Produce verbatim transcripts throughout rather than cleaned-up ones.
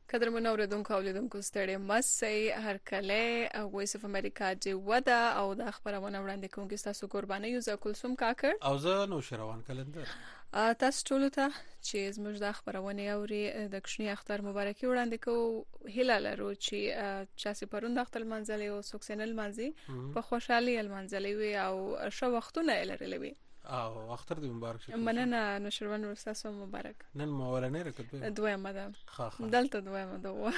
قدرمن اوریدونکو اولیدونکو ستړي مسئ هر کله وایس اف امریکا دی ودا او د خبرونه وړاندې کوونکی تاسو قرباني یو زکلسوم کاکر او زه نو شروان کلندر تاسو ټول ته چې زموږ د خبرونه اوري د کښنی اختر مبارکي وړاندې کوو هیله لرو چې چاسي پروند اختر منځلي او سوکسنل منځي په خوشحالي المنځلي وي او شو وختونه لري او اختر دې مبارک شه. مننه نشروان ورساسو مبارک. نن مولانه رکد دویمه ده. خاخ دلته دویمه ده.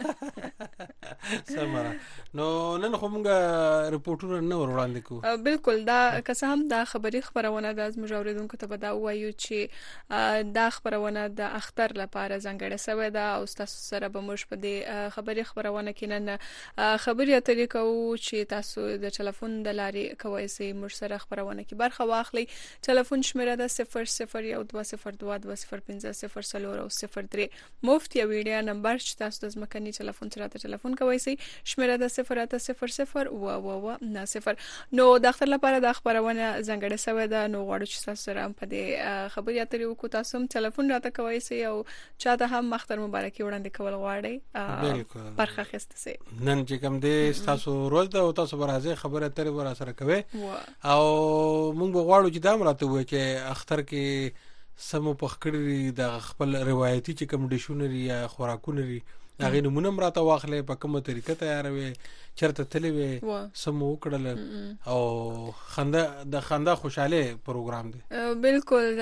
سمره. نو نن خو موږ ریپورټونه نه وړاندې کوو. بالکل دا که څه هم دا خبري خبرونه د زموږ اوریدونکو ته به دا وایو چې دا خبرونه د اختر لپاره ځانګړې شوې ده او تاسو سره به موږ په دې خبري خبرونه کې نن خبري اترې کوو چې تاسو د ټلیفون د لارې کوی سي موږ سره خبرونه کې برخه واخلي. ټلیفون شمیره ده صفر صفر یو دوه صفر دوه دوه صفر پنځه صفر څلور او صفر درې مفت یا ویډیو نمبر چې تاسو د ځمکني ټلیفون سره ته ټلیفون کوی سي شمیره ده صفر اته صفر صفر و و و نه صفر. نو د اختر لپاره د خبرونه ځانګړې شوې ده نو غواړو چې تاسو سره په دې خبري اترې وکړو. تاسو هم ټلیفون راته کوی سي او چاته هم اختر مبارکي وړاندې کول غواړئ برخه اخیسته سي. نن چې کوم دې تاسو روز ده او تاسو برازه خبره اترې ور سره کوي او موږ غواړو چې دا مراته وای چې اختر کې سمو پخکړی د خپل روایتي چې کوم ډیشنری یا خوراکونه لري هغه نمونه مراته واخلې په کومه طریقه تیاروي چرته تلوي سمو کړل او خنده د خنده خوشاله پروګرام دی. بالکل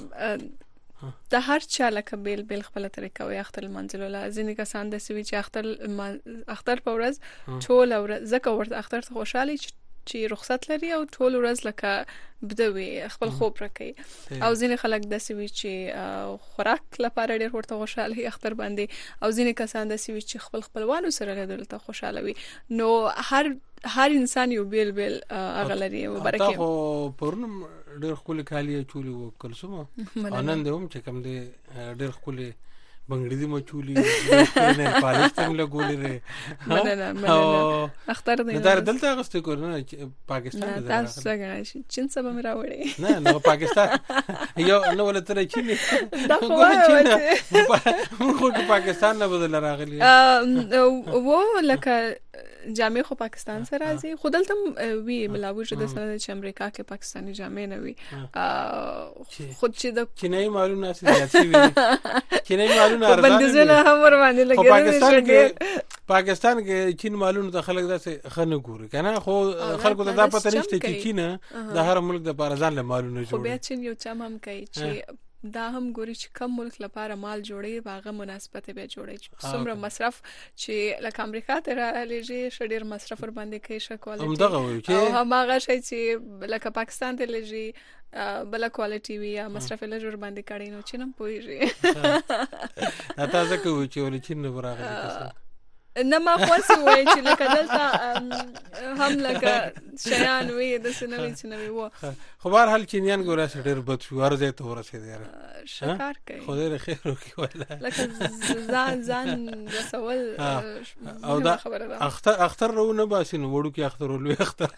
د هر چا لکه بیل بیل خپل طریقه وي اختر منځلو لا ځینې کسان د سوي چې اختر اختر په ورځ ټول ورځ زکه ورته اختر ته خوشاله چې رخصت لري او ټول ورځ لکه بدوي خپل خوب راکي او ځینې خلک د سوي چې خوراک لپاره ډېر ورته خوشاله اختر باندې او ځینې کسان د سوي چې خپل خپلوانو سره لیدل ته خوشاله وي. نو هر هر انسان یو بیل بیل اغلري مبارکي. تاسو پرون ډېر خپل کالی چولي وکړسم انن دې هم چې کوم دې ډېر خپل بنگړی دی مچولی نه پالیش تم لګولې ره مننه مننه اختر دې دا دلته غسته کورنه پاکستان ته تاسو څنګه چین سبا مې راوړې نه نو پاکستان یو نو ولته چین دا خو موږ پاکستان نه بدل راغلی وو لکه جامع خو پاکستان سره راځي خو دلته وی ملاوي چې د سره چې امریکا کې پاکستاني جامع نه وي خود چې د چینای معلومه نه سي وي چینای معلومه ارزان بندیزونه هم ور باندې لګي پاکستان کې پاکستان کې چین معلومه د خلک داسې خنه ګوري کنه خو خلکو ته دا پته نشته چې چین د هر ملک د پارزان له معلومه جوړي خو بیا چین یو چم هم کوي چې دا هم ګوري چې کم ملک لپاره مال جوړي باغه مناسبت به جوړي څومره مصرف چې لکه امریکا ته راځي شډیر مصرف ور باندې کوي شکوالټي هم دغه وي چې هم هغه شي چې لکه پاکستان ته لږی بل کوالټي وي یا مصرف له جوړ باندې کړي نو چې نم پويږي تاسو کوی چې ول چین راغلي نه ما خواسي وای چې لکه دلته هم لکه شیان وي د سنوي سنوي وو خو بهر حال چینیان ګوره ډېر بد شو ورځ ته ورسېد یاره شکر کوي خدای له خیر وکړي والله لکه ځان ځان رسول او دا اختر اختر رونه باسین وړو کې اختر ولوي اختر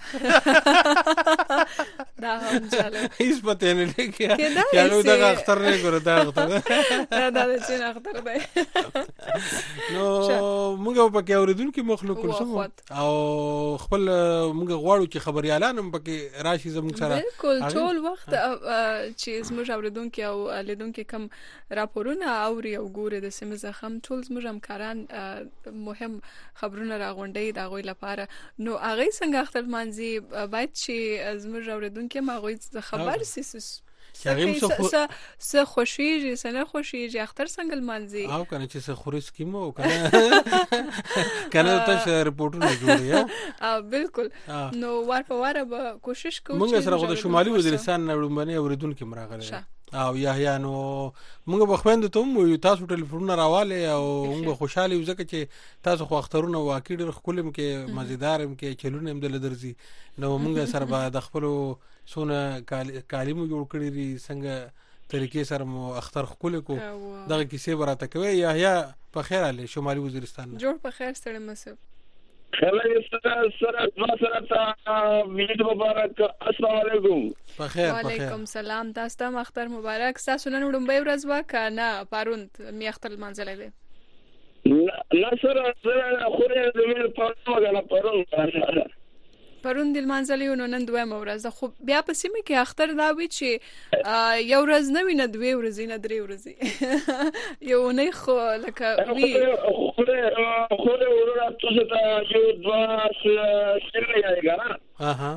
دا هم چاله هیڅ پته نه لګي کله دا اختر نه ګوره دا اختر دا د چین اختر دی نو موږ په کې اوریدونکو مخلوق کوم او خپل موږ غواړو چې خبريالان هم پکې راشي زموږ سره بالکل ټول وخت چې زموږ اوریدونکو او لیدونکو کم راپورونه اوري او ګوري د سیمه زخم ټول زموږ همکاران مهم خبرونه راغونډي دا غوي لپاره نو هغه څنګه اختر منځي باید چې زموږ اوریدونکو ما غوي خبر سیس څه څه خوشي څه نه خوشي اختر څنګه منځي او کنه چې څه خورس کیمو کنه کنه تاسو ریپورټونه جوړی ها بالکل نو ور په وره به کوشش کوو موږ سره غو د شمالي وزیرستان نه وړاندې اوریدونکو مراغله او یحیی نو موږ به خويند ته مو تاسو ټلیفون راواله او موږ خوشاله یو ځکه چې تاسو خو اخترونه واقع ډېر خپلم کې مزیدارم کې چلونه هم دل درځي نو موږ سره به د خپل سونه کالمو جوړ کړی دي څنګه طریقې سره مو اختر خپل کو دغه کیسه براته کوي یحیی په خیر علي شمالي وزیرستان جوړ په خیر سره مسب خلای سره سره دوا سره تا عید مبارک السلام علیکم په خیر په خیر وعلیکم سلام تاسو ته اختر مبارک تاسو نن وډمبې ورځ وکنه پروند می اختر منځلې ده نه سره سره خو دې زموږ په مګاله پرون پرون د منځلې نو نن دوه ورځ خو بیا په سیمه کې اختر دا وی چې یو ورځ نه ویني دوه ورځې نه درې ورځې یو نه خو لکه وی خو دې خو دې ورته تاسو ته یو دوا سره یې غواړم اها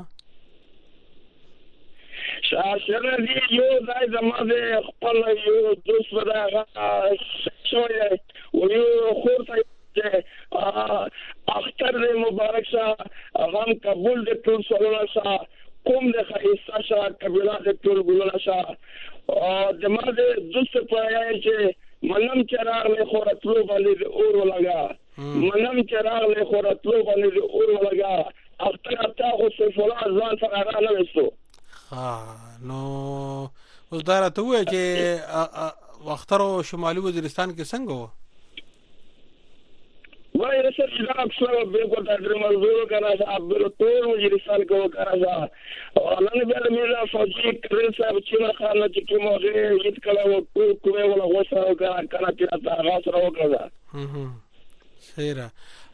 شاعر دې یو ځای زموږ خپل یو دوست ودا شوی او یو خورته اختر دې مبارک شه غم قبول دې ټول سوالونه شه قوم دې خیسته شه قبیله دې ټول ګلونه شه د ما دې دوست پایای چې منم چراغ له خورتلو باندې اور ولګا منم چراغ له خورتلو باندې اور ولګا اختر اتا خو سفلا ځان څنګه نه وستو ها نو اوس دا راته وایي چې اختر شمالي وزیرستان کې څنګه و وای رسل دا اکثر به کو تدر مزدور کرا صاحب ټول وزیرستان کو کرا صاحب نن به میرا فوجي کړي صاحب چې خانه چې موږ هیڅ کله کومه ولا غوسه کرا کنه چې تا غاص راو کړه هم سیره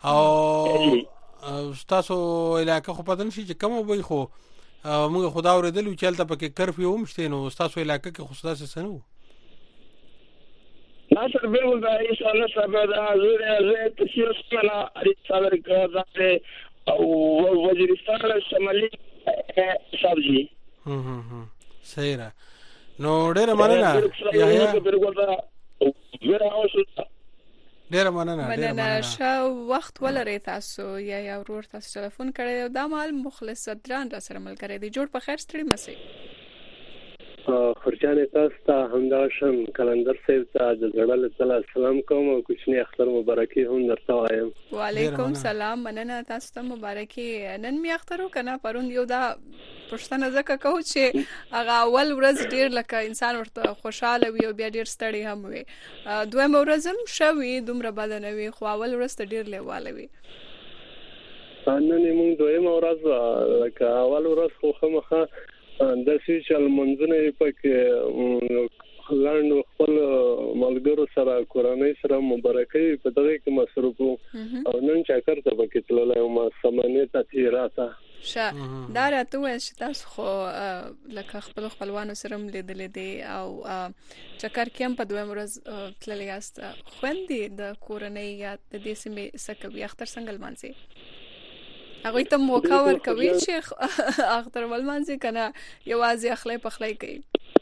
او تاسو علاقه خو پدن شي چې کوم وي خو موږ خدا اوریدل چې تلته پکې کرفیو مشته نو تاسو علاقه کې خصوصا څه سنو ناصر بالکل دا ایسا نصب دا زوره زوره تشیر سمنا عریض صادر کرده او وزیرستان شمالی صاحب جی هم هم هم صحیح را نو ډیره مننه یحیی ډیره مننه مننه شاو وخت ولري تاسو یا یا ورور تاسو ټلیفون کړی دا مال مخلص صدران را سره ملګری دی جوړ په خیر ستړي مسي خرجان تاسو ته همداشم کلندر صاحب ته د زړه له سلام کوم او کوچنی اختر مبارکي هم درته وایم وعلیکم سلام مننه تاسو ته مبارکي نن می اخترو کنه پرون یو دا پښتنه زکه کو چې هغه اول ورځ ډیر لکه انسان ورته خوشاله وي او بیا ډیر ستړي هم وي دویم ورځ هم شوي دومره بدن وي خو اول ورځ ته ډیر لیواله وي نن موږ دویم ورځ لکه اول ورځ خو خمخه د سوشل منځنه پکې لاندو خپل ملګرو سره کورنۍ سره مبارکي په دغه کې مصروف او نن چکر ته پکې تللی او ما سمانه ته تیراته شه دا راته وای چې تاسو خو لکه خپل خپلوانو سره لیدلې دي او چکر کې هم په دویم ورځ تللی یاست خوندې د کورنۍ یا د دې سیمې سکوي اختر څنګه لمانځي هغه ته موقع ورکوي چې اختر ولمانځي کنه یوازې اخلي پخلي کوي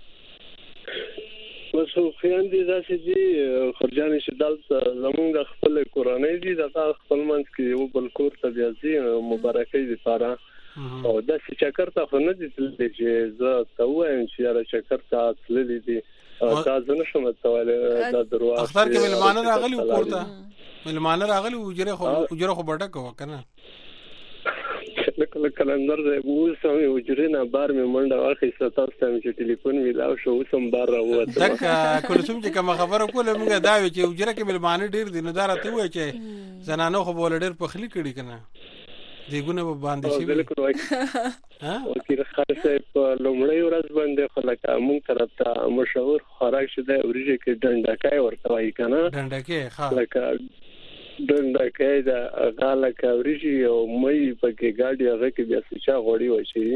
وسو خیان دي داسې دي خرجان شدال زمونږ د خپل کورنۍ دي د خپل منځ کې یو بل کور ته بيازي مبارکي دي ساره او د چکر ته خو نه دي چې زه ته وایم چې را چکر ته تللی دي دا زنه شم ته وایي دا دروا اختر کې ملمانه راغلي ورته ملمانه راغلي وجره خو وجره خو بټه کو کنه کله کلندر دې وول سمې وجرینه بار مې منډه واخیسته تاسو ته چې ټلیفون ویلاو شو سم بار راوته تک کلثوم چې کوم خبره کوله موږ دا وی چې وجره کې ملمانه ډیر دي نو دا راته وای چې زنانو خو بول ډیر پخلی کړي کنه دیګونه به باندې شي بالکل وای ها او کیر خاصه په لومړی ورځ باندې خلک موږ طرف ته مشهور خوراک شته ورجه کې ډنډکای ورته وای کنه ډنډکای ها ډنډکای دا غاله کاوريږي او مې پکې گاډي هغه کې بیا څه غوړي وشي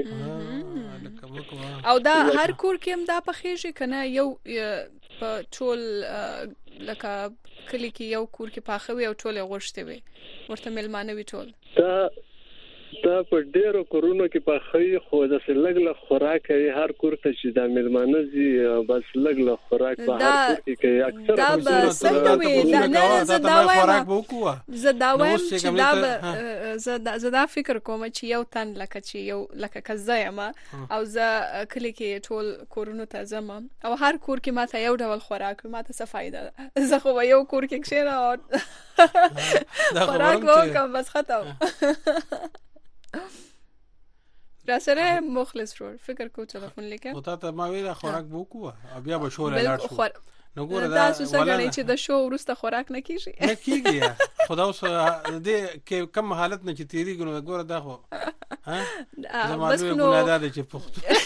او دا هر کور کې هم دا پخېږي کنه یو په ټول لکه کلی کې یو کور کې پاخوي او ټول غوښته وي ورته ملمانه وي ټول دا دا په ډیرو کورونو کې پاخوي خو د سلګ له خوراک یې هر کور ته چې د ملمانه زی بس لګ له خوراک په هر کور کې کوي اکثر دا بس څنګه وي دا نه زدا وایم زدا وایم چې دا زدا زدا فکر کوم چې یو تن لکه چې یو لکه کزایم او ز کلی کې ټول کورونو ته زم او هر کور کې ماته یو ډول خوراک ماته څه فائدہ زه خو یو کور کې کښینه خوراک وکم بس ختم را سره مخلص شو فکر کو ټلیفون لیکه او تا ته ما ویله خوراک بوکو بیا به شو لاړ شو نو ګوره دا څنګه چې د شو ورسته خوراک نه کیږي نه کیږي خدا اوس دې کې کم حالت نه چې تیری ګنو ګوره دا خو ها بس نو ګناه ده چې پختو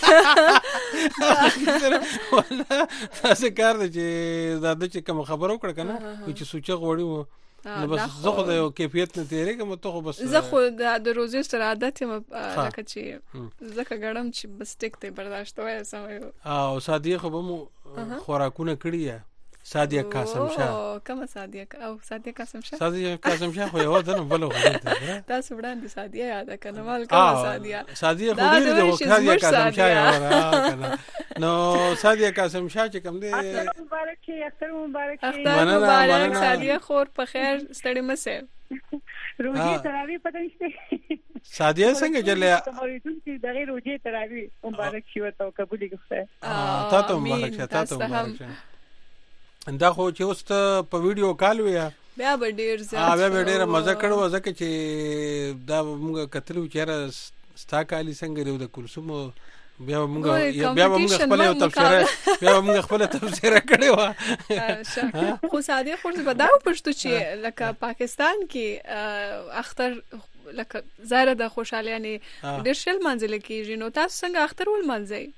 ولا تاسو کار دې چې دا د چې کوم خبرو کړ کنه چې سوچ غوړی وو نو بس زه خو د یو کیفیت نه تیریږم ته خو بس زه خو د روزي سره عادت یم لکه چې زکه ګړم چې بس ټیک ته برداشت وای سم او سادیه خو به مو خوراکونه کړی سادیه قاسم شاه او کوم سادیه او سادیه قاسم شاه سادیه قاسم شاه خو یو ځنه بل خو تاسو وړاندې سادیه یاد کنه مال کوم سادیه سادیه خو دې د سادیه قاسم شاه یو کنه نو سادیه قاسم شاه چې کوم دې مبارک شي اختر مبارک شي اختر مبارک سادیه خور په خیر ستړي مسه روزي تراوی پدې سادیه څنګه چلے چې دغه روزي تراوی مبارک شي ورته قبول کړه تا ته مبارک شه تا ته مبارک شه دا خو چې اوس ته په ویډیو کال ویا بیا به ډیر زیات بیا به ډیر مزه کړو ځکه چې دا موږ کتلو چیرې ستا کالی څنګه دی د کلثوم بیا موږ بیا موږ خپل یو تفسیر بیا موږ خپل تفسیر کړو خو ساده خو به دا پښتو چې لکه پاکستان کې اختر لکه زاره د خوشاله یعنی ډیر شل منځل کېږي نو تاسو څنګه اختر ول منځي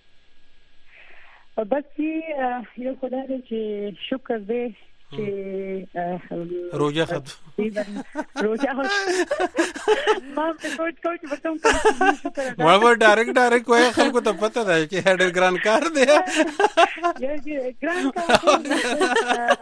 بس یو خدای دې چې شکر دې چې روزه خد روزه ما په کوټ کوټ وتم کوم ما به ډایرکټ ډایرکټ وای خلکو ته پته ده چې هډ ګران کار دی یا ګران کار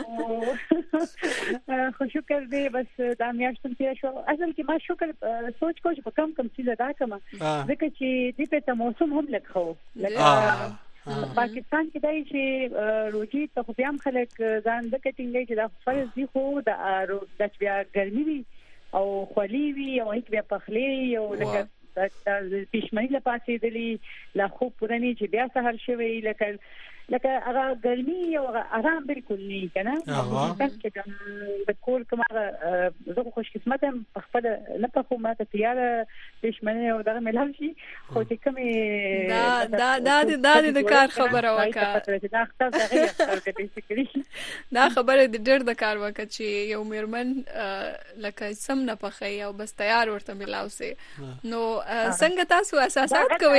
خو شکر دې بس دا میاشت تیر شو اصل کې ما شکر سوچ کوم په کم کم څه ادا کما ځکه چې دې په موسم هم لکھو لکه پاکستان کې دای چې روزي ته خو بیا هم خلک ځان د کټینګي چې دا فرض دي خو د د بیا ګرمي وي او خولي وي او هیڅ بیا پخلي او لکه د پښمنۍ لپاره دلی لا خو پرانی چې بیا سهار شوی لکه لکه هغه ګرمي او آرام بالکل نه کنه چې د کور کومه زه خوش قسمت هم خپل نه په خو ماته تیار پښمنۍ او دغه ملهم شي خو چې کومه دا دا دا د کار خبره وکړه دا اختر دغه اختر کې دا خبره د ډېر د کار وکړه چې یو میرمن لکه سم نه پخې او بس تیار ورته ملاوسي نو څنګه تاسو اساسات کوي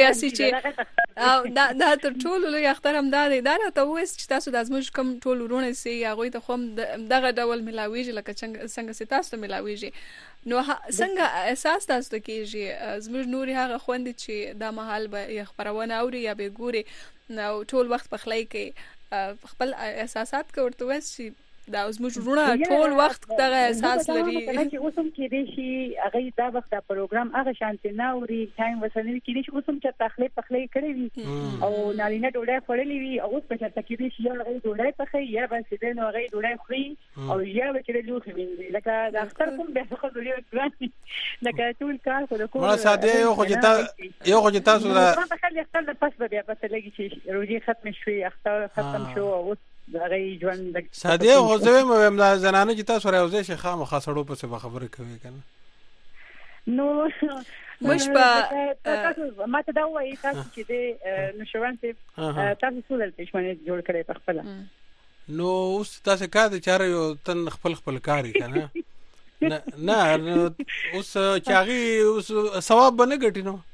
چې دا دا تر ټولو لوی اختر هم دا دا ته وایي چې تاسو د ازموج کوم ټول ورونه سي هغه ته خو دغه ډول ملاويږي لکه څنګه چې تاسو ته ملاويږي نو څنګه احساس تاسو ته کیږي ازموج نوري هغه خوند چې د محل به خبرونه اوري یا به ګوري نو ټول وخت په خلای کې خپل احساسات کوي چې دا ازموج ورونه ټول وخت دغه احساس لري چې اوسم کې دي شي هغه دا وخت دا پروګرام هغه شانتي ناوري ټایم وسنوي کې دي چې اوسم چې تخلیق تخلیق کړی وي او نارینه ډوډۍ خورلې وي او اوس په چا کې دي چې هغه ډوډۍ پخې یا بس دې نو هغه ډوډۍ خوري او یا به چې لوخي ویني لکه دا اختر کوم به خو ډوډۍ ګراني لکه ټول کار خو د کوم ما ساده یو خو چې تا یو خو چې تاسو دا ما خلک اختر د پس بیا پته لګي چې روزي ختم شوي اختر ختم شو او هغه ژوند ساده خو زه مې د زنانه چې تاسو راوځي چې خامہ خاصړو په څه خبره کوي کنه نو مش په ما ته دا وایي تاسو چې د نشوانته تاسو څول پښمنه جوړ کړي په خپل نو اوس تاسو کار چاره یو تن خپل خپل کاری کنه نه نه اوس چاغي اوس ثواب بنه ګټي نو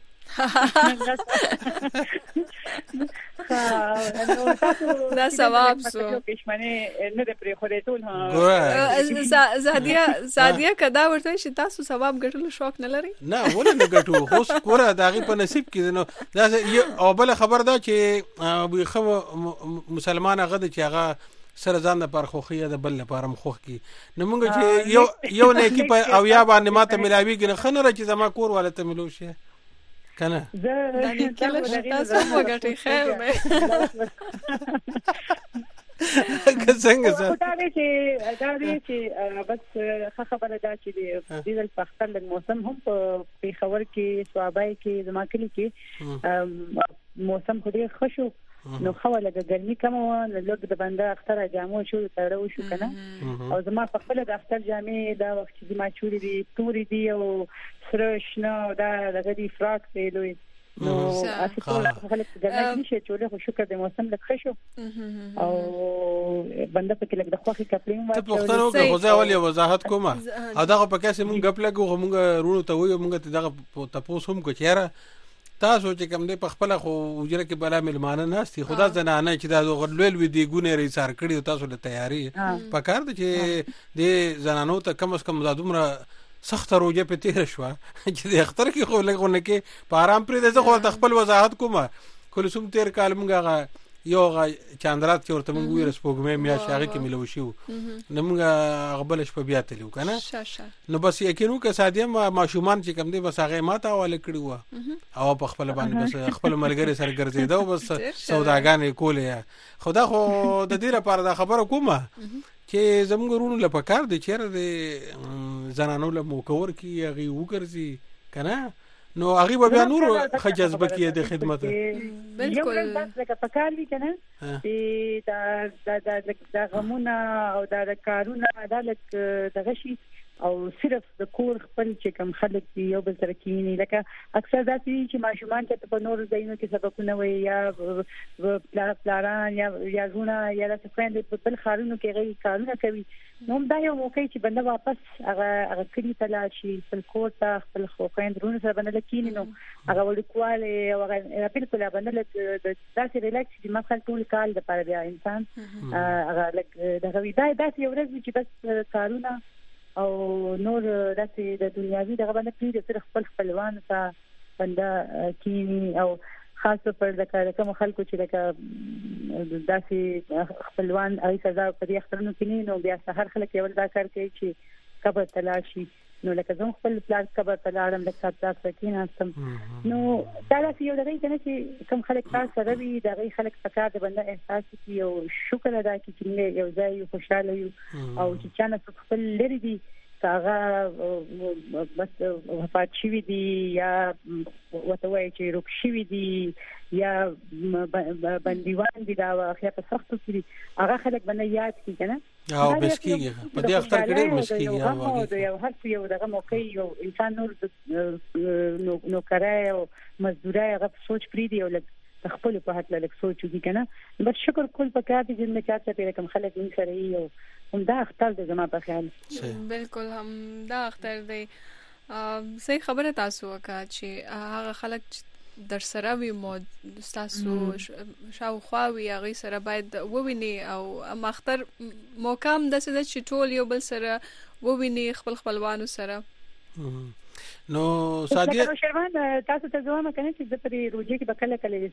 دا ثواب سو پښمنه نه د پرې خورې ټول ها زادیا زادیا کدا ورته چې تاسو ثواب ګټلو شوق نه لري نه ولې نه ګټو خو سکوره داغي په نصیب کې نو دا او بل خبر دا چې خو مسلمان هغه چې هغه سره ځان د پر خوخیه د بل لپاره مخوخ کی نو موږ چې یو یو نه کی په او یا باندې ماته ملاویږي نه خنره چې زما کور والته ملو شي کنه زه دا نه کله تاسو وګټئ خیر مې که څنګه زه دا دې چې دا دې چې بس خبره دا چې د دې په خپل موسم هم په خبر کې صوابای کې زما کلی کې موسم خو دې خوشو نو خو لګه ګرمي کوم نو لږ د بنده اختر جامو شو تړو شو کنه او زما په خپل د اختر جامې دا وخت چې ما چوري دي توري دي او فرش نو دا دغه دي فراک دی دوی نو اسی ټول خلک ګرمي شي چې له شکر د موسم لږ خوشو او بنده په کې لږ د خوخي کپلین ته پختنو کې غوځه ولې وضاحت کومه او دغه په کیسه مونږ غپلګو مونږ رونو ته وایو مونږ ته دغه تاسو هم کو چیرې تاسو چې کوم دی په خپل خو وجره کې بلا ملمانه ناشتي خدا زنانه چې دا غلول وی دی ګونه ری سار کړی تاسو له تیاری په کار دي چې د زنانو ته کم از کم زادومره سخت روزه په تیر شو چې د اختر کې خو لګونه کې په آرام پرې د خو خپل وضاحت کومه کلثوم تیر کال مونږه یو غا چاندرات کې ورته مونږ ویل سپوږمې میا شاغي کې ملو شو نو مونږ غبل شپه بیا تلو کنه نو بس یقینو که سادیم ماشومان چې کم دی بس هغه ماته حواله کړی و او په خپل باندې بس خپل ملګری سره ګرځیدا او بس سوداګانې کولې خدا خو د دې لپاره دا خبره کومه چې زموږ ورونو له پکار دي چیرې د زنانو له موکور کې هغه وګرځي کنه نو هغه بیا نور خجذبه کې د خدمت بالکل لکه پکار وی کنه چې دا دا د غمونه او د کارونه عدالت دغه شي او صرف د کور خپل چې کوم خلک دی یو بل سره کینی لکه اکثر دا چې ماشومان ته په نور ځایونو کې سبقونه وي یا پلاران یا یا زونه یا د څنګه په بل خارونو کې غي کارونه کوي نو دا یو موقع چې بنده واپس هغه هغه کلی تلا شي خپل کور ته خپل خويند رونه سره بنده کینی نو هغه وړکواله او هغه بالکل بنده د داسې ریلیکس چې مخکې ټول کال د پاره بیا انسان هغه لکه دغه ویډای داسې یو ورځ چې بس کارونه او نور داسې د دنیاوي دغه باندې پیډ سره خپل خپلوان ته بنده کینی او خاص پر د کوم خلکو چې لکه داسې خپلوان اي سزا په دې اخترونو کې نه نو بیا سحر خلک یو دا کار کوي چې قبر تلاشي نو لکه زه خپل پلان قبر تلاړم د ساتل سکیناستم نو دا لاسي یو دغه کنه چې کوم خلک تاسو سره وي دغه خلک پکار د بنده احساس کوي او شکر ادا کوي چې یو ځای خوشاله یو او چې چانه خپل لري دي هغه بس وفات شوی دی یا وتوای چې روک شوی دی یا بندیوان دي دا واخیا په سختو کې هغه خلک باندې یاد کی کنه او بسکیږي په دې اختر کې ډېر بسکیږي او واګي یو هر څه یو دغه موقع یو انسان نور نو نو کرای او مزدورای هغه سوچ پری دی او لکه خپل په هټله لکه سوچ وکړي کنه بس شکر کول په کار دي چې نه چاته پیره کوم خلک من سره یو هم دا اختر د زما په خیال بالکل هم دا اختر دی صحیح خبره تاسو وکړه چې هغه خلک در سره وي مو تاسو شاوخوا وي هغه سره باید وویني او مختر موقام د څه چې ټول یو بل سره وویني خپل خپلوانو سره نو سادیه نو شروان تاسو ته زما کنه چې د پرې روجي کې بکله کله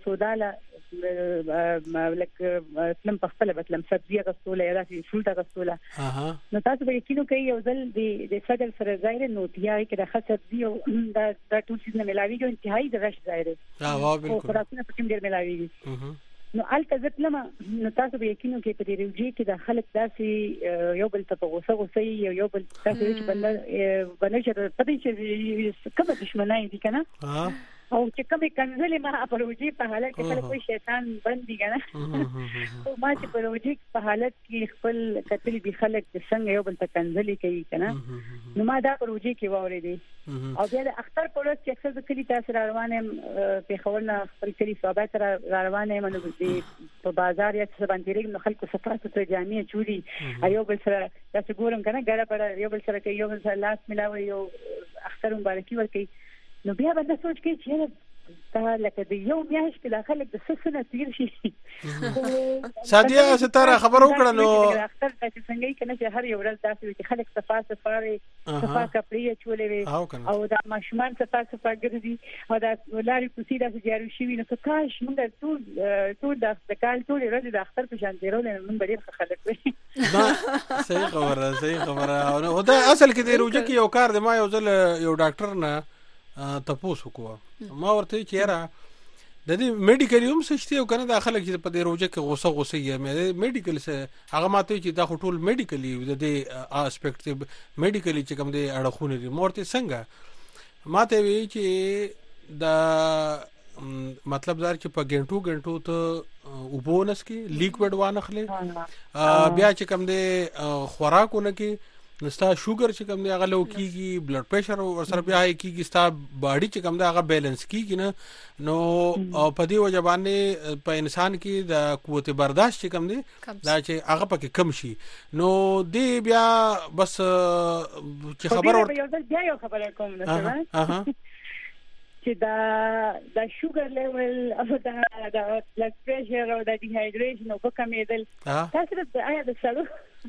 سوداله لک فلم په خپل بتلم سبزی غسوله یا داسې فروټ غسوله نو تاسو به کینو کوي یو ځل د سګل سره ظاهر نو تیای کې د خسبزی او د د ټول څه نه ملاوي جو انتهایی د رش ظاهر ها وا بالکل خراسونه په کوم ډیر ملاوي نو الته ځکلم نو تاسو به یقینو کې په دې روجي کې د خلک داسې یو بل ته غوسه غوسه یو بل تاسو چې بل بنشر پدې چې کومه دښمنای دي کنه او چې کومه کنځلې ما په روجي په حالت کې خلک وي شیطان بندي کنه او ما چې په روجي په حالت کې خپل قتل دي خلک څنګه یو بل ته کنځلې کوي کنه نو ما دا په روجي کې ووري دي او بیا د اختر په ورځ چې اکثر کلی تاسو روانه په خبرنا خپل کلی صحبت را روانه منو په بازار یا څه باندې رګ نو خلکو صفات ته جامع چوری ایو بل سره تاسو ګورم کنه ګړه پر یو بل سره کې یو بل سره لاس ملاوي یو اختر مبارکي ورکي نو بیا باندې سوچ کې چې دا لکه د یو میاشت کې خلک د سسنه تیر شي سادیه ستاره خبر وکړه نو اختر چې څنګه کنه چې هر یو ورځ داسې چې خلک صفا صفاري صفا کپړې چولې او دا ماشومان صفا صفا ګرځي او دا ولاري کوسي دا جارو شي نو کاش موږ ټول ټول د کال ټول ورځ د اختر په شان دیرول موږ ډېر خلک وي صحیح خبره صحیح خبره او دا اصل کې د روجه کې یو کار د ما یو ځل یو ډاکټر نه تاسو کو ما ورته چیرې د دې میډیکل یوم سشتي او کنه د خلک چې په دې روجه کې غوسه غوسه یې مې میډیکل سه هغه ماته چې دا ټول میډیکلی د دې اسپیکټ میډیکلی چې کوم دې اړخونه دي مورته څنګه ماته وی چې دا مطلب دار چې په ګنټو ګنټو ته وبونس کې لیکوډ وانخله بیا چې کوم دې خوراکونه کې نستا شوګر چې کوم دی هغه لو کیږي بلډ پریشر ور سره بیا کیږي ستا باډي چې کوم دی هغه بیلانس کیږي نه نو په دې وجه باندې په انسان کې د قوت برداشت چې کوم دی دا چې هغه پکې کم شي نو دی بیا بس چې خبر ور بیا یو خبره کوم نه چې دا د شوګر لیول او دا د بلډ پريشر او د ډیهایډریشن او کمیدل تاسو د آیا د سړو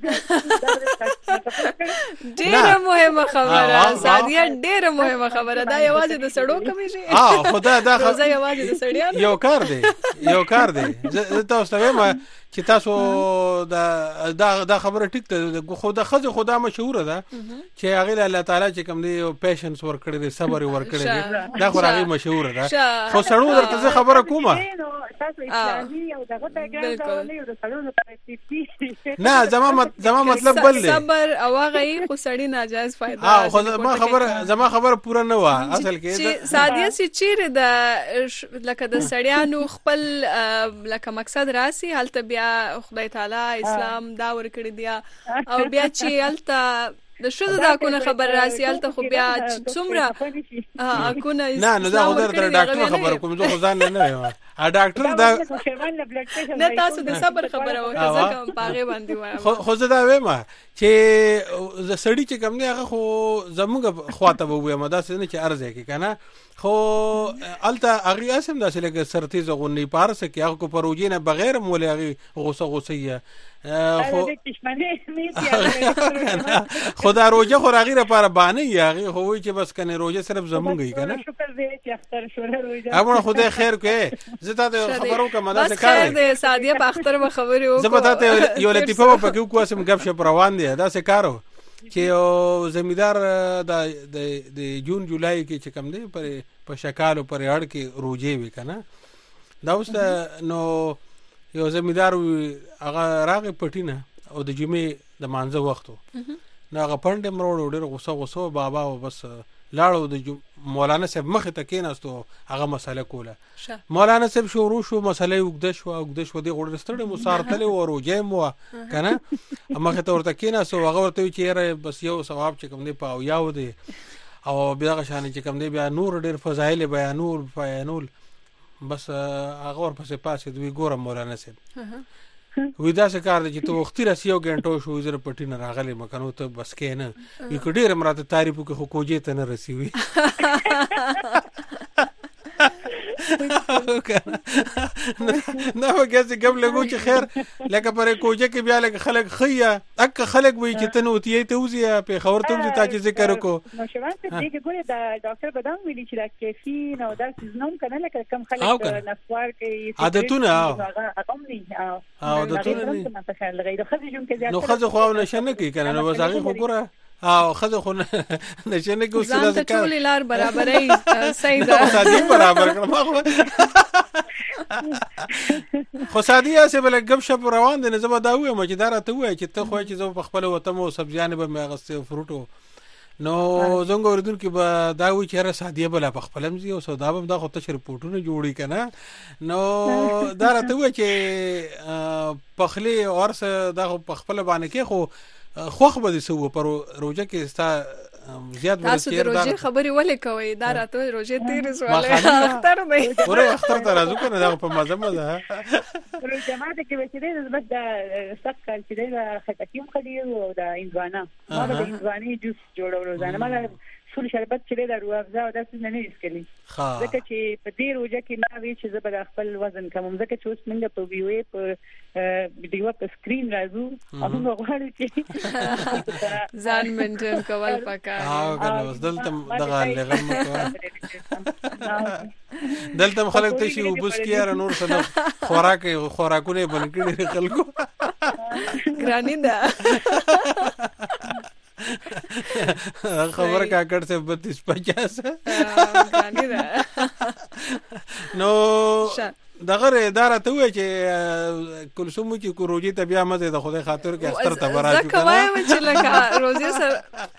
ډیره مهمه خبره سادیه ډیره مهمه خبره دا یوازې د سړو کمی شي ها خدا دا خبره یوازې د سړیانو یو کار دی یو کار دی تاسو ته وایم چې تاسو دا دا خبره ټیک ده خو د خزه خدا مشهور ده چې هغه الله تعالی چې کوم دی پیشنس ور کړی دی صبر ور کړی دی دا خو هغه مشهور ده خو سړو درته خبره کومه تاسو اسلامي او دغه پیغام راولې او د سړو لپاره نه زما زما مطلب بل دی صبر او هغه خو سړی ناجایز فائدہ ها خو زما خبره زما خبره پوره نه و اصل کې سادیه سي چیرې د لکه د سړیانو خپل لکه مقصد راسي هلته بیا خدای تعالی اسلام دا ور کړی دی او بیا چې هلته د شوزه دا کو خبر راسي هلته خو بیا څومره ها کو نه نه نو دا خو در ډاکټر خبر کوم زه خو ځان نه نه ا ډاکټر دا نه تاسو د صبر خبره وکړه ځکه پاغه باندې وایم خو زه دا وایم چې ز سړی چې کوم نه هغه خو زموږ خواته وې مدا سره چې ارزه کې کنه خو الته اغي اسم داسې لکه سرتیز غونی پارس کې هغه کو پروجینه بغیر مولې هغه غوسه غوسیه خو خدا روزه خو راغی لپاره باندې یاغي خو وی چې بس کنه روزه صرف زمونږ یې کنه شکر دې چې اختر شوره روزه امر خدای خیر کوي زه ته خبرو کوم دا څه کار خیر دې سادیه په اختر به خبرې وکړو زه به ته یو لطیفه په کې کوم غب شپ روان دي دا څه کارو چې زمیدار د د جون جولای کې چې کم دی پر په شکالو پر اړ کې روزه وی کنه دا اوس نو یو زمیدار هغه راغی پټینه او د جمعې د مانځه وختو نو هغه پنده مروړ ډېر غوسه غوسه بابا بس لاړو د مولانا صاحب مخ ته کېناستو هغه مسله کوله مولانا صاحب شروع شو مسله وګد شو وګد شو دی غوړ ستړي مسارتله او روجه مو کنه مخ ته ورته کېناستو هغه ورته چې بس یو ثواب چې کوم دی پاو یاو دی او بیا غشان چې کوم دی بیا نور ډېر فضایل بیانول بیانول بس هغه ور پسې پاسې دوی ګورم مولانا صاحب وې دا څه کار دی چې تو وختي راسي یو غنټو شو زره پټینه راغلی مکنو ته بس کې نه وی کډیر مراته تعریف کې خو کوجې ته نه رسیوي نه وګورئ قبل لګو چې خیر لکه پر کوجه کې بیا لکه خلک خیا اک خلک وی چې تنو تی ته وزیا په خبر ته وزي تا چې ذکر کو نو شوان ته دې ګوره دا ډاکټر بدام ویلي چې دا کیفین او دا سيزنوم کنه لکه کم خلک نسوار کوي عادتونه هغه نه عادتونه نه نو خزه خو نشه نه کوي کنه نو بس هغه خو ګوره او خزه خو نشه نه کوي ځان ته ټول لار برابرې صحیح ده سادي برابر کړم خو سادي اسه بل غب شپ روان دي نه زما دا وې مې دا راته وې چې ته خو چې زو په خپل وطن او سبزیانه به مې غسته فروټو نو زنګ اوردون کې به دا وې چې را سادي بل په خپل مزي او سودا به دا خو ته رپورټونه جوړی کنه نو دا راته وې چې پخلی اورسه دا په خپل باندې کې خو خوخ به دي سو پر روزه کې ستا زیات به تاسو د روزه خبري ولې کوي دا راته روزه تیر سواله اختر دی پوره اختر ته راځو کنه دا په مزه مزه روزه ماته کې وڅې ده بس دا سکه چې دا خټکیم خدي او دا انځوانا ما د انځواني جوس جوړول روزانه ما سول شربت چې دا روزه او داسې نه نه اسکلي ځکه چې په دې روزه کې ما وی چې زه به خپل وزن کوم ځکه چې اوس موږ په ویو په ویډیو په سکرین راځو او موږ غواړو چې ځان منټین کول پکار ها کنه اوس دلته دغه لغم کوه دلته خلک ته شي وبس کیاره نور څه خوراک خوراکونه بنکړي خلکو ګرانی ده خبر کاکړ سے بتیس پچاس نو دغه اداره ته وای چې کلثوم چې کو روزي ته بیا مزه د خدای خاطر کې اختر ته راځي کنه وایم چې لکه روزي سره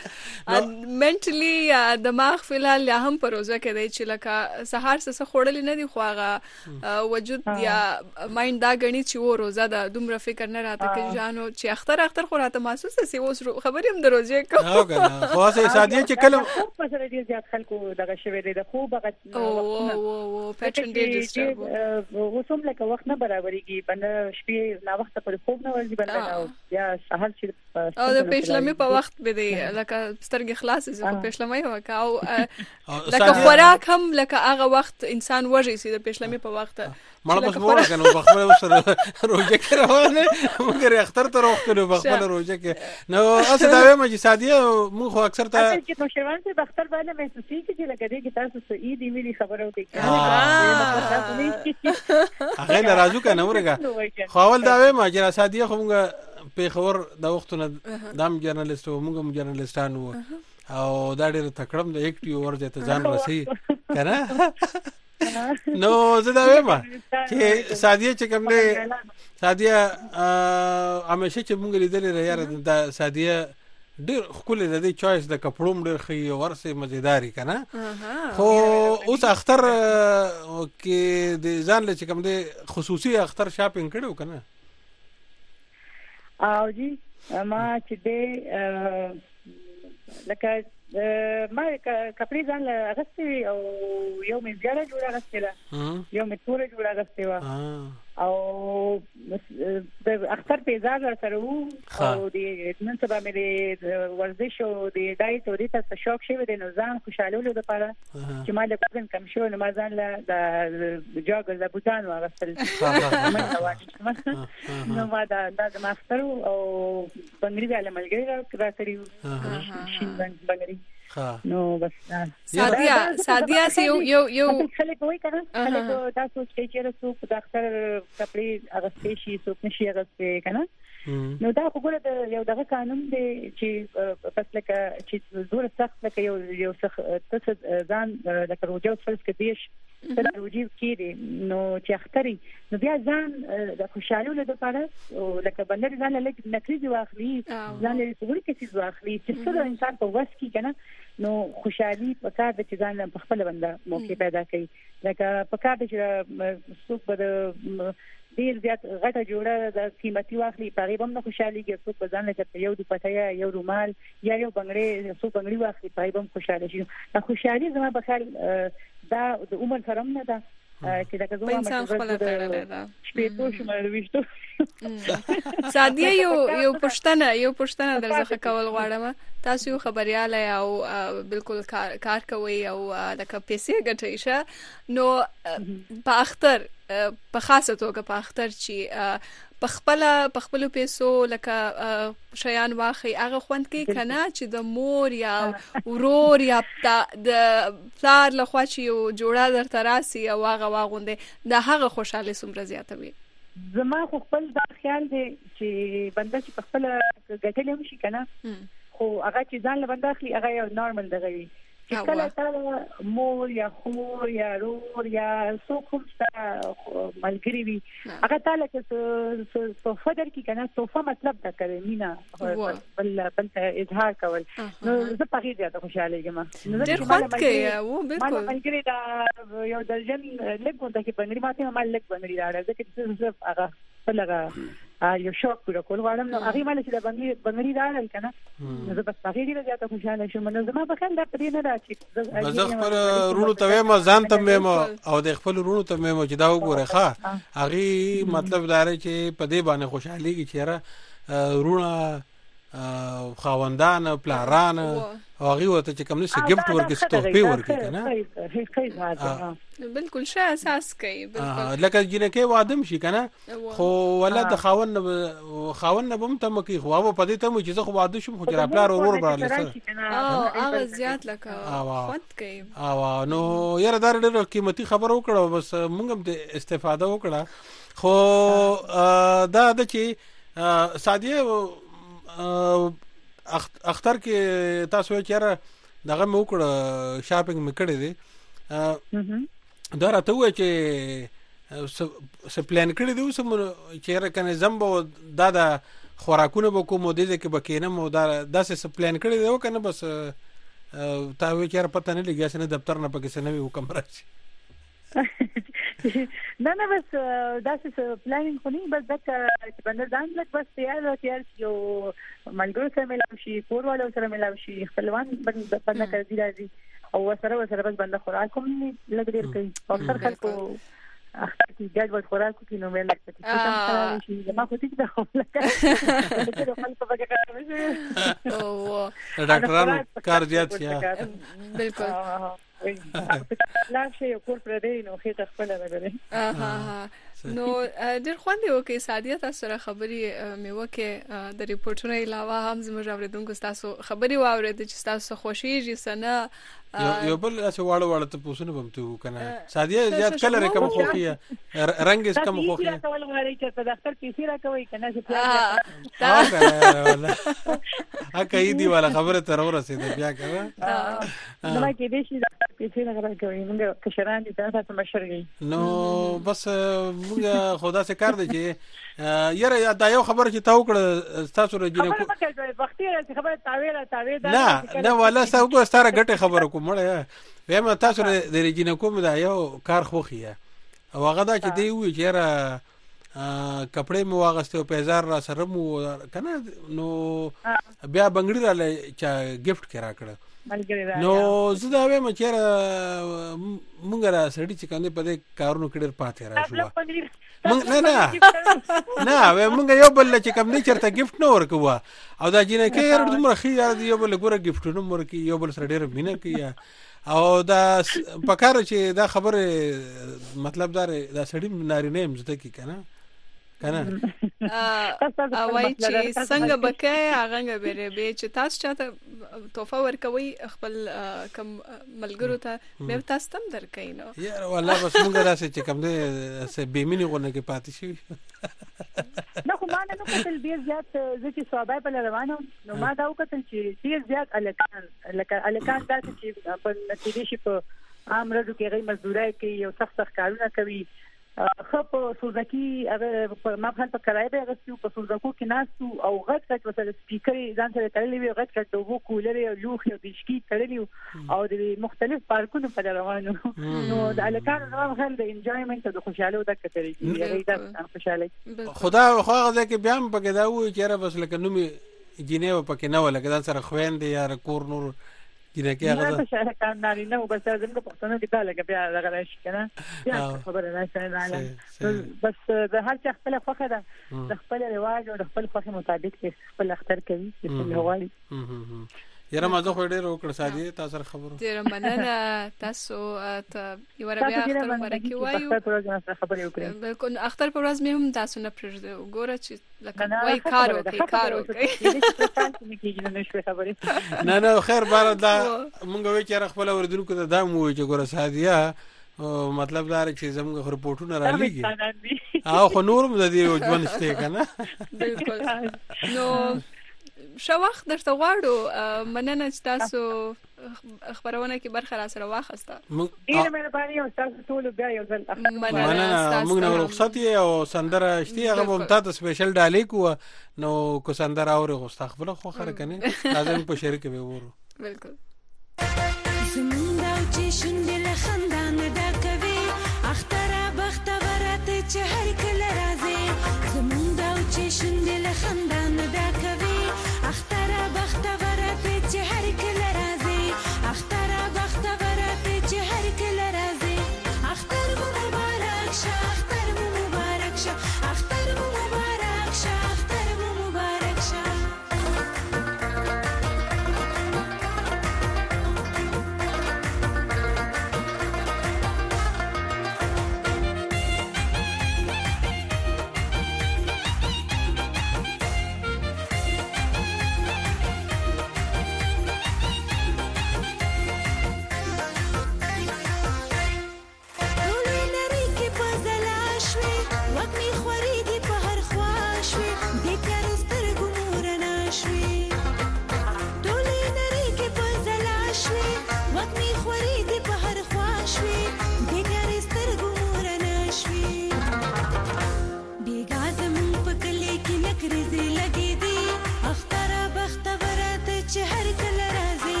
منټلی دماغ فلال یا هم پر روزه کې دی چې لکه سهار څه خورل نه دی خو هغه وجود یا مایند دا غني چې و روزه د دومره فکر نه راته کې جانو چې اختر اختر خو راته محسوسه سی اوس خبرې هم د روزه کو ها کنه خو سه سادي چې کلم په سره ډیر زیات خلکو دغه شوی دی د خوب هغه او او پیټرن ډیر ډیسټرب وسوم لکه وخت نه برابرېږي بنده شپې لا وخت پر خوب نه ورځي بنده او یا سهار چې او د پېښلمې په وخت به دی لکه ستاسو سترګې خلاصې زه په پښلمې وکا او لکه خوراک هم لکه هغه وخت انسان وږي سي د پښلمې په وخت مړ بس مور کنه په خپل سره روزه کې روانه مګر اختر ته وروختلو په خپل روزه کې نو اسه دا وایم چې سادیه مونږ خو اکثر ته چې نو شروان ته بختر باندې محسوسي چې لکه دې کې تاسو سعید ویلي خبرو کې هغه ناراضو کنه ورګه خو اول دا وایم چې سادیه خو مونږ په خبر دا وختونه دام جرنالست و مونږ جرنالستان وو او دا ډېر تکړم د اکټیو ورځ ته ځان رسي کنه نو زه دا وایم چې سادیه چې کوم دی سادیه همیشه چې مونږ لیدلې یار دا سادیه ډېر خپل د دې چويس د کپړوم ډېر خي ورسه مزیداری کنه خو اوس اختر کې د ځان له چې کوم دی خصوصي اختر شاپینګ کړو کنه او جی ما چې دې لکه ما کپړې ځان له اغستې او یو مې ځړه جوړه اغستې یو مې تور جوړه اغستې و او د اختر پیزار سره وو او د نن سبا مې د ورزش او د ډایټ او د تاسو شوق شوی د نظام خوشالولو لپاره چې ما له وزن کم شو نو ما ځان له د جاګر د بوتان واغستل نو ما دا د ماستر او بنگړي والا ملګری را کړیو شین بنگړي نو بس سادیا سادیا سی یو یو یو خلک وای کنه خلک تاسو چې چیرې څوک د اختر کپړې اغستې شي څوک نشي اغستې کنه نو دا وګوره د یو دغه قانون دی چې پس لکه چې زور سخت لکه یو یو سخت تاسو ځان لکه روجو فرض کې دیش تر روجو کې دی نو چې اختري نو بیا ځان د خوشالولو لپاره لکه بندر ځان له نکري واخلي ځان له څور کې څه واخلي چې څو انسان په وس کې کنه نو خوشحالي په کار د چې ځان په خپل باندې موقع پیدا کوي لکه په کار د چې څوک به ډیر زیات غټه جوړه د قیمتي واخلي په غیبم نه خوشحالي کې څوک په ځان لکه یو د پټیا یو رومال یا یو بنگړي څوک بنگړي واخلي په غیبم خوشاله شي دا خوشحالي زما په خیال دا د عمر سره نه ده چې دا کومه انسان خپل تړلې ده شپې تو شمه وشتو سادیه یو یو پښتنه یو پښتنه درځه کول غواړم تاسو یو خبرياله او بالکل کار کوي او د کپیسې ګټي شه نو په اختر په خاصه توګه په اختر چې په خپل په خپل پیسو لکه شیان واخی هغه خوند کوي کنه چې د مور یا ورور یا د پلار لخوا چې یو جوړه درته راسي او هغه واغونده د هغه خوشاله سمره زیاتوي زما خو خپل دا خیال دی چې بنده چې په خپل ګټلې وشي کنه خو هغه چې ځان له بنده اخلي هغه یو نارمل دی چې کله تا مور یا خور یا رور یا څوک هم ستا ملګری وي هغه تا لکه صوفه در کې کنه صوفه مطلب دا کوي مینا بل بل اظهار کول نو زه په دې ته خوشاله یم ډېر خوند کوي او بالکل ما ملګری دا یو درجن لګونده کې بنګړي ماته ما لګ بنګړي راځي چې څه هغه بلغه یو شوق پر کول غواړم نو هغه مال چې د بنګړي بنګړي راړل کنه زه بس هغه دې زیاته خوشاله شوم نو زما په خیال دا پرې نه راځي زه خپل رونو ته ما ځان ته مې او د خپل رونو ته مې چې دا وګوره ښه هغه مطلب دا لري چې په دې باندې خوشحالي کې چیرې رونه خاوندان پلاران او هغه وته چې کوم څه گیفت ورکې تحفه ورکې کنه بالکل شه اساس کوي بالکل لکه جنکه وادم شي کنه خو ولادت خاون خاون نه بم تم کی خو او په دې ته چې زه خو واده شم خو چې پلار ورور برال سره او هغه زیات لکه وخت کوي او نو یاره دا ډېر قیمتي خبر وکړو بس موږ هم د استفاده وکړه خو دا د چې سادیه اختر کې تاسو چیرې دغه مو کړ شاپینګ مکړې دي دا راته و چې س پلان کړی دی اوس چیرې کنه زمبو دا د خوراکونه به کوم د دې کې بکینه مو دا داسې س پلان کړی دی کنه بس تا و چیرې پته نه لګیا چې دفتر نه پکې سنوي حکم راځي نه نه بس داسې پلانینګ خو نه بس دغه چې بنده ځان لږ بس تیار تیار یو ملګرو سره ملاوي شي کورواله سره ملاوي شي خپلوان بنده بنده کوي راځي او سره سره بس بنده خوراک کوم لګ ډیر کوي او سر خلکو اختر کې ګډ خوراک کې نو مې لکه چې څنګه خراب شي ما خو ټیک ده لکه چې خلک په کې خراب شي او ډاکټرانو کار زیات شي بالکل لا شي کور پر دی نو خې تخپل راغلی نو ډېر خوند یو کې سادیه تاسو سره خبري مې وکه د ریپورتونو علاوه هم زموږ اوریدونکو تاسو خبري واورید چې تاسو خوشیږي سنه یو بل څه واړه واړه ته پوښتنه بم ته کنه سادیه زیات کلر کم خوخیه رنگ اس کم خوخیه ټول غواړي چې په دفتر کې سیرا کوي کنه چې پیاز اکه ای دی ولا خبره تر ورسېده بیا کنه نو ما کې دې شي چې څنګه راکوي موږ کشران دي تاسو مشرګي نو بس موږ خدا سے کار دی چې یاره دا یو خبره چې تا وکړه تاسو رجینه خبره مکه وختي خبره تاویل تاویل نه نه ولا ساوګو ستاره ګټه خبره کوم مړه وایم تاسو د رجینه کوم دا یو کار خوخیه او هغه دا چې دی وی چې یاره کپڑے مو واغسته په هزار را سره مو کنه نو بیا بنگړی را چې گیفت کرا کړ نو زه دا وایم چې مونږ را سړی چې کنه په دې کارونو کې ډېر پاتې راشو مونږ نه نه نه و مونږ یو بل چې کم نه چرته گیفت نه ورکوا او دا جنې کې یار دومره خې یو بل ګوره گیفتونه مرکی یو بل سره ډېر مینه کوي او دا پکاره چې دا خبره مطلب دا دا سړی نارینه مزته کی کنه کنه او وای چې څنګه بکای هغه به به چې تاسو چاته توفه ورکوي خپل کم ملګرو ته به تاسو تم درکې نو یار والله بس موږ راځي چې کوم دې سه بیمینی غونه کې پاتې شي نو خو ما نه کتل ډیر زیات ځکه صحابه په روانو نو ما دا وکتل چې ډیر زیات الکان لکه الکان دا چې په نتیجه شي په امرو کې غي مزدورای کوي او سخت سخت کارونه کوي خو په سوزکی هغه په مخه په کرای به غوښتو په سوزکو کې ناسو او غټ غټ وسله سپیکر ځان سره تړلې وي غټ غټ دوه کولر او لوخ او دشکی تړلې او د مختلف پارکونو په روانو نو د الکان نو هم د انجوایمنت او د خوشاله د کترې یعنی دا خوشاله خدا خو هغه کې بیا په کې دا وایي چې را بس لکه نو می جنیو پکې نه ولګ ځان سره خويندې یا کور نور جنې کې هغه په شهر کان ناري نه بس زموږ په پښتنو کې دا لګ بیا هغه راشي کنه بیا خبره راځي نه بس د هر چا خپل خوخه ده د خپل رواج او د خپل خوخه مطابق خپل اختر کوي چې په هوالي یاره ما زه خو ډېر وکړ سادي تاسو خبرو ډېر مننه تاسو ته یو را بیا اختر مرکه وایو بالکل اختر پر ورځ مې هم تاسو نه پرځو ګوره چې لکه وای کارو کوي کارو کوي نه نه خیر بار دا مونږ وی چې خپل اوردونکو ته دا مو چې ګوره سادیه مطلب دا چې زموږ رپورټونه را لګي او خو نور مده دی ژوند شته کنه بالکل نو شو وخت درته غواړو مننه چې تاسو خبرونه کې برخه را سره واخسته ډیر مهرباني او تاسو ټول بیا یو ځل مننه موږ نو رخصت یې او سندره شتي هغه ممتاز سپیشل ډالې کو نو کو سندره اوري غوسته خپل خو خره کنه لازم په شریک به ورو بالکل زمونږ او چې شوندې له خندان دا کوي اختر بختورات چې هر کله راځي زمونږ او چې شوندې له خندان دا کوي اختر بختورات چې هر کله راځي اختر بختورات چې هر کله راځي اختر مو مبارک شه اختر مو مبارک شه اختر مو مبارک شه اختر مو مبارک شه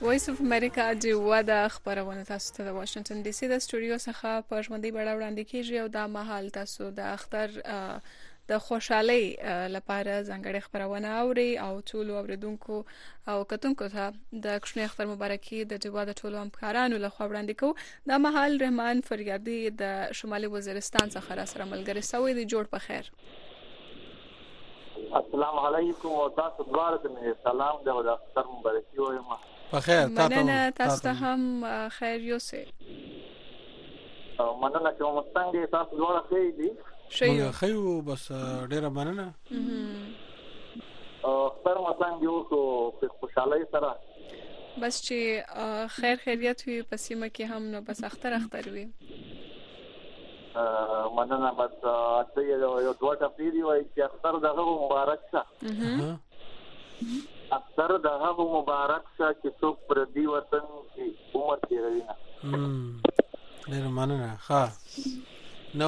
وایس اف امریکا د ودا خبرونه تاسو ته د واشنگټن ډي سي د سټوډیو څخه په ژوندۍ بڼه وړاندې کیږي او دا مهال تاسو د اختر د خوشحالۍ لپاره ځانګړي خبرونه اوري او ټول اوریدونکو او کتونکو ته د کښنی اختر مبارکي د جوا د ټولو همکارانو له خوا وړاندې کوو. دا مهال رحمان فریادي د شمالي وزیرستان څخه را سره ملګری سوی دی. جوړ په خیر. السلام علیکم او تاسو دواړو ته سلام د اختر مبارکي وایم. په خیر تاسو مننه تاسو ته هم خیر یوسه. مننه چې مو څنګه تاسو دواړو ښه دي. شیو خیو بس ډیره مننه. او تر ما څنګه یو په خوشحالۍ سره بس چې خیر خیریت وي په سیمه کې هم نو بس اختر اختر وي. مننه بس ته یو دوه ټپې دی وای چې اختر دغه مبارک شه. اختر دغه مبارک شه چې څوک پر دی وطن کې عمر تیروي نه. ډیر مننه. ها نو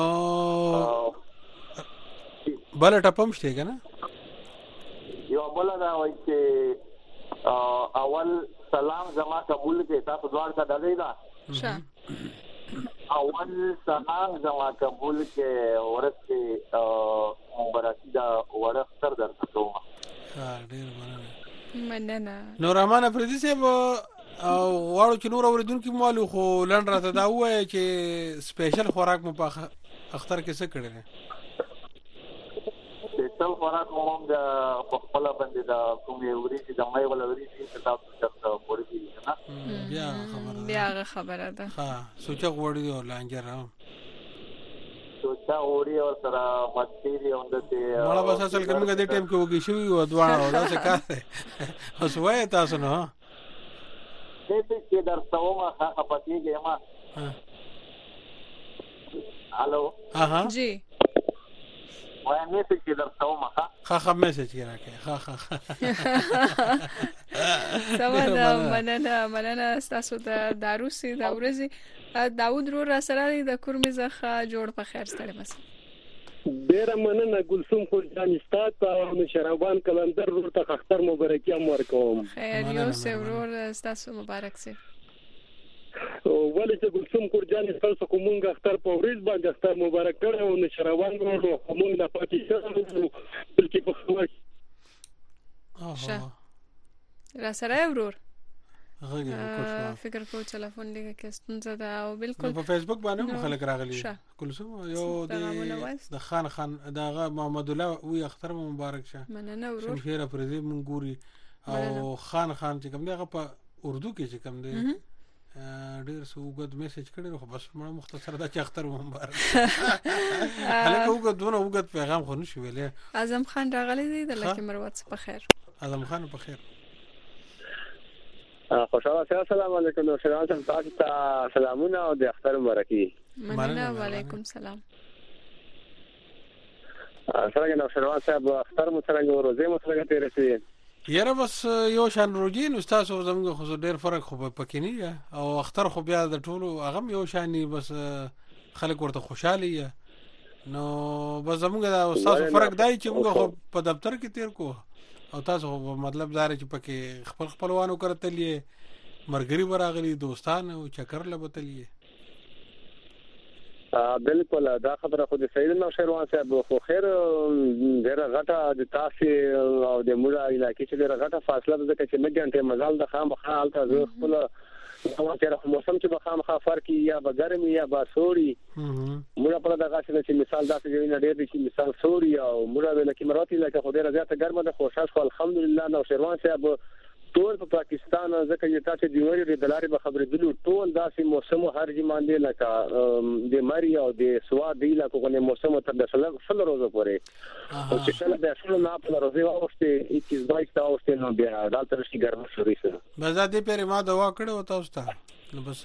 بل ټپم شته کنه یو بل دا وای چې اول سلام زما قبول کې تاسو دوار کا دلې دا شه اول سلام زما قبول کې ورته مبارکي دا ورختر درته کوم. ها ډیر مننه. مننه. نو رحمان افریدي صاحب او واړو چې نور اوریدونکو مالو خو لند راته دا وایي چې سپیشل خوراک مو په اختر کې څه کړی دی؟ سپیشل خوراک مو هم د خپل باندې دا کومې ورېږي د مې ولا ورېږي چې تاسو څنګه پوری نه بیا خبره بیا خبره ده. ها سوچا وړي او لانجر هم سوچا وړي او سره ماتې دی اندته مړه بس اصل کې موږ د ټیم کې وګی شوی و دواړه او دا څه کار دی اوس وای تاسو نو دې چې درته ومه ښه پاتېږي ما. الو اها جی وای میسج کې درته ومه ښه ښه ښه میسج کې راکې ښه ښه سمه مننه مننه تاسو د داروسی د ورځي داوود رو را سره د کورمیزخه جوړ په خیر ستړي مس. ډیره مننه ګلسوم خورجان استاد او شرابان کلندر ورته اختر مبارکي هم ورکوم. خیر یوسف ورور تاسو مبارک سي. ولې چې ګلسوم خورجان تاسو کومه اختر په ورځ باندې اختر مبارک کړو او شرابان ورو کومه د پاکستان بلکې په خواږه اه را سره ورور غږی وکړم فکر کوم ټلیفون دی کې ستونزه ده او بالکل په فیسبوک باندې خلک راغلي کلثوم یو د خان خان دغه محمد الله وی اختر مبارک شه. مننه ورور. شمشیر افریدي منګوري او خان خان چې کوم دغه په اردو کې چې کوم دی ډیر څو وګد میسج کړي خو بس مختصر دا چې اختر مبارک. هله وګد ونه وګد پیغام خو نشو ویلې. اعظم خان راغلی دی د لکه مروت په خیر. اعظم خان په خیر. خوشاله السلام علیکم نو شران تاسو ته سلامونه او د اختر مبارکي. مننه وعلیکم سلام. څنګه نو شران صاحب اختر مو څنګه ورځې مو څنګه تیر شي؟ یاره بس یو شان روجي نو تاسو زموږ خو ډیر فرق خو پکې نه او اختر خو بیا د ټولو هغه یو شاني بس خلک ورته خوشالي نو بس زموږ دا تاسو فرق دی چې موږ خو په دفتر کې تیر کو او تاسو مطلب دا چې پکې خپل خپلوانو کرتلې مرګري براغلي دوستان او چکر لبتلې. بالکل دا خبره خو د سید نو شیروان صاحب خو خیر ډیره غټه د تاسو او د موږ علاقې چې ډیره غټه فاصله ده چې مګنټه مزال د خام خال ته خپل نو چې موسم چې بخام خا فرق یا بګرم یا باسوري موږ په دغه چې مثال دا چې نه ډیر دي مثال سوري او موږ ول کې مراتي لکه خو ډیره زیاته ګرمه ده خوشاله خو الحمدلله نو شیروان صاحب ټول په پاکستان ځکه چې تاسو دی وری د دلاري به خبرې دلو ټول داسې موسم هر ځمان دی لکه د مری او د سوا دی لکه کومه موسم تر د سلام سل روزه پورې او چې کله د سل نه په روزه واوسته هیڅ ځای ته واوسته نو بیا دالته شي ګرم شوري سره بزا دې پرې ما دوا کړو تاسو ته نو بس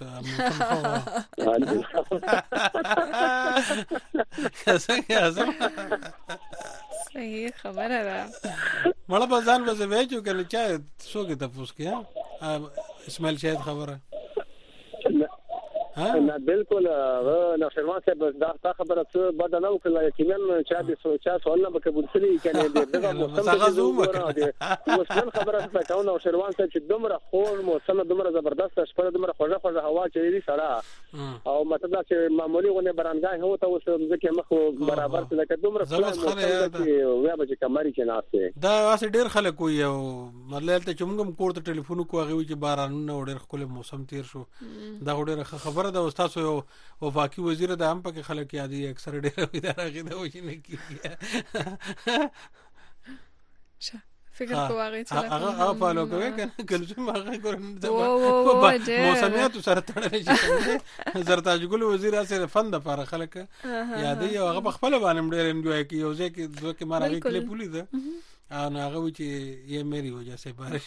صحیح خبره ده مړه بازان به زه وېچو کنه چا څوک ته پوس کیا اسماعیل شاید خبره نه بالکل نو شرمان صاحب دا خبره څه بد نه وکړه یقینا چې د سوچا سوال نه قبول کړي کنه دغه موسم ته موسم خبره څه کاوه نو شرمان صاحب چې دومره خور موسم دومره زبردست شپه دومره خوږه خوږه هوا چي سره او مطلب چې معمولی غونه برانګای هو ته اوس ځکه مخ برابر څه لکه دومره ویا به کمرې کې ناشته دا واسه ډیر خلک وي او مطلب ته چې موږ کوړ ته ټلیفون کوو هغه چې باران نه ډیر خپل موسم تیر شو دا ډیره خبره ده استاد یو وفاقي وزیر د هم پکې خلک یادي اکثر ډیره اداره کې دا وښه نه کیږي شه فکر کوه چې هغه هغه فالو کوي کنه کله چې هغه ګورم موسمیات سره تړل شي زرتاج ګل وزیر سره فند لپاره خلک یادي او هغه خپل باندې ډیر انجوای کوي او ځکه ځکه ما راغلی کلیپ ولیده انا هغه چې یې مېری وجه سه بارش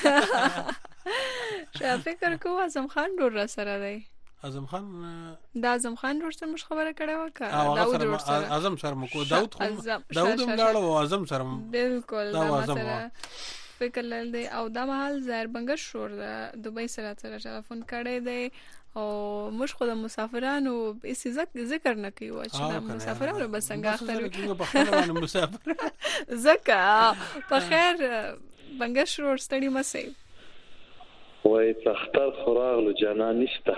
شه فکر کوه اعظم خان ډور را سره دی اعظم خان دا اعظم خان ورسره مش خبره کړه وکړه داوود ورسره اعظم سره مکو داوود خو داوود هم لاړ او اعظم سره بالکل دا مثلا فکر لل دی او دا محل زهر بنګر شور د دوبۍ سره سره ټلیفون کړي دی او مش خو د مسافرانو هیڅ ذکر نه کوي چې د مسافرانو بس څنګه اختر په خپل باندې مسافر زکه په خیر بنګر شور ستړي مسي وای اختر خوراغلو جانان نشته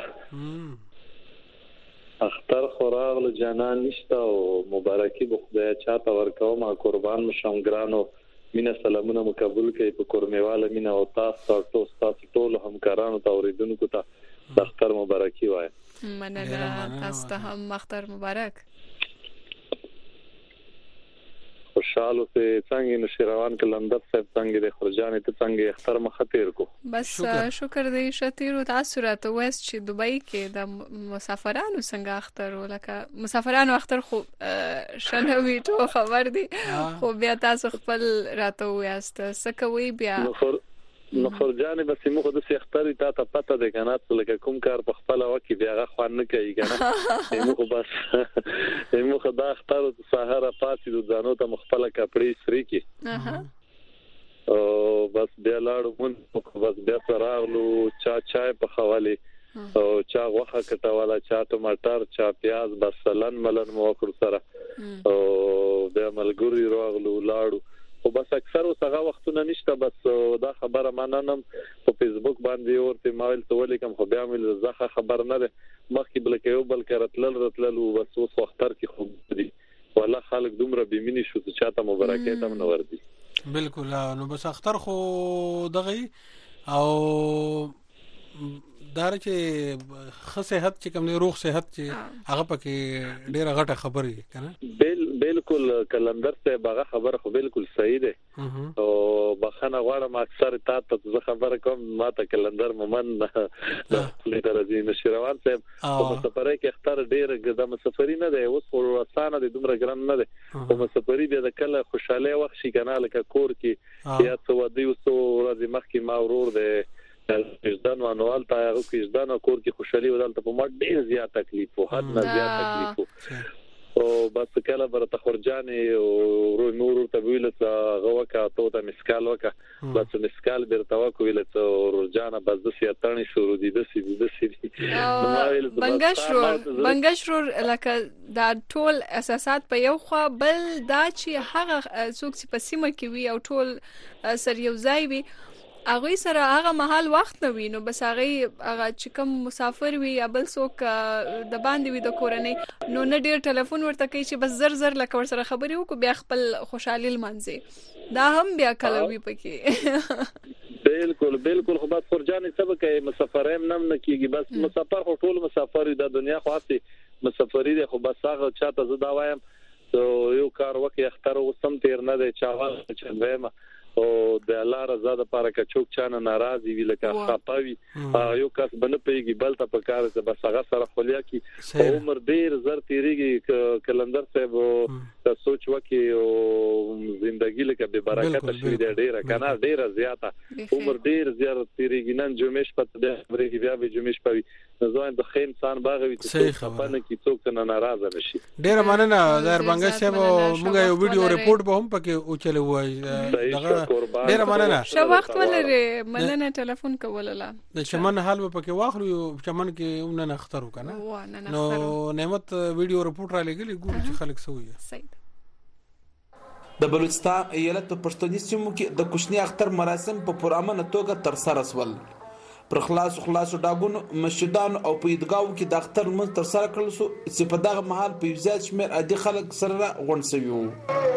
اختر خوراغلو جانان نشته او مبارکي به خدای چاته ورکوم قربان مشم ګرانو مینا سلامونه مقبول کړي په کورمیواله مینا او تاسو تاسو ټول همکارانو ته اوریدونکو ته اختر مبارکي وای مننه تاسو ته هم اختر مبارک خوشاله ته څنګه نشروان کلندر صاحب څنګه د خرجانې ته څنګه اختر مخاطر کو بس شکر دې شتیرو تاسو راته وست چې دوبۍ کې د مسافرانو څنګه اختر ولکه مسافرانو اختر خو شنوي ټو خبر دي خو بیا تاسو خپل راته وست سکوي بیا نو خرجانې بس موږ د اختر ته ته پته ده کنه لکه کوم کار په خپل وکی بیا غوښ نه کوي کنه موږ بس موږ د اختر سهار پاتې د ځانو ته مخفله کپړې سری کی او بس بیا لاړو مونږ بس بیا راغلو چا چای په حواله او چا غوښه کټواله چا ټماټر چا پیاز بس لن ملن مو وکړ سره او بیا ملګری راغلو لاړو او بس اکثر وسغه وختونه نشته بس دا خبره مننم په فیسبوک باندې ورته مایل ته ولیکم خو بیا مل زخه خبر نه ده مخکې بل کې یو بل کرتل رتل او بس اوس وختر کې خو دي والله خلک دومره بمینی شو چې چاته مبارکات هم نور دي بالکل نو بس اختر خو دغه او دار چې خ صحت چې کوم روغ صحت چې هغه پکې ډیره غټه خبره کنه بل بالکل کلندر ته هغه خبره خو بالکل صحیح ده او بخنه غواړم اکثر تا ته خبره کوم ما ته کلندر مومن له درځي نشروان صاحب په سفرې کې اختر ډیره د مسافری نه ده اوس ورسانه د دومره ګران نه ده په مسافری بیا د کله خوشاله وخت شي کنه لکه کور کې یا څو دی وسو ورځ مخکې ما ورور ده ځدان وانوال تا هغه کې ځدان کور کې خوشالي ودلته په ما ډیر زیات تکلیف او حد نه زیات تکلیف او بس کله برته خرجانې او رو نور ته ویل څه غوکا ته ته مسکال وکا بس مسکال برته وکو ویل څه ورجانه بس د سیاتانی شروع دي د سې د سې بنګشرور بنګشرور لکه دا ټول اساسات په یو خوا بل دا چې هغه څوک چې په سیمه کې وي او ټول سر یو ځای وي هغه سره هغه محل وخت نه وینو بس هغه هغه چې کوم مسافر وي یا بل څوک د باندې وي د کورنۍ نو نه ډیر ټلیفون ورته کوي چې بس زر زر لکه ور سره خبرې وکړو بیا خپل خوشحالي لمانځي دا هم بیا کله وی پکې بالکل بالکل خو بس فرجانې سبا کوي مسافریم نم نه کیږي بس مسافر خو ټول مسافر د دنیا خاصه مسافری دي خو بس هغه چاته زدا وایم یو کار وکي اختر وسم تیر نه دی چاوال چې وایم او د الله رضا د پاره کا چوک چانه ناراضي وی لکه خپاوي یو کس بنه پیږي بل ته پکار ته بس هغه سره خلیا کی عمر ډیر زر تیریږي کلندر صاحب سوچ وکي او ژوندۍ لکه به برکت شي ډیره کنه ډیره زیاته عمر ډیر زیات تیریږي نن جمعش پته د خبرې بیا به جمعش پوي نو د خیم انسان باغوي چې خپانه کی څوک نه ناراضه نشي ډیره مننه زهر بنګ صاحب موږ یو ویډیو ریپورت به هم پکې او چلو وای دغه ډیر مننه. شو وخت ولري مننه ټلیفون کوله. د چمن حال په کې واخلو چمن کې اون نه اخترو کنه. نو نعمت ویډیو رپورټ را لګلی ګورو چې خلک سوې. صحیح. د بلوچستان ایالت په پښتوني سیمو کې د کوچني اختر مراسم په پرامن توګه تر سره شول. پر خلاص خلاص ډاګونو مسجدان او په عیدګاو کې د اختر منځ تر سره کړل شو چې په دغه مهال په زیات شمېر عادي خلک سره غونډ شوي وو.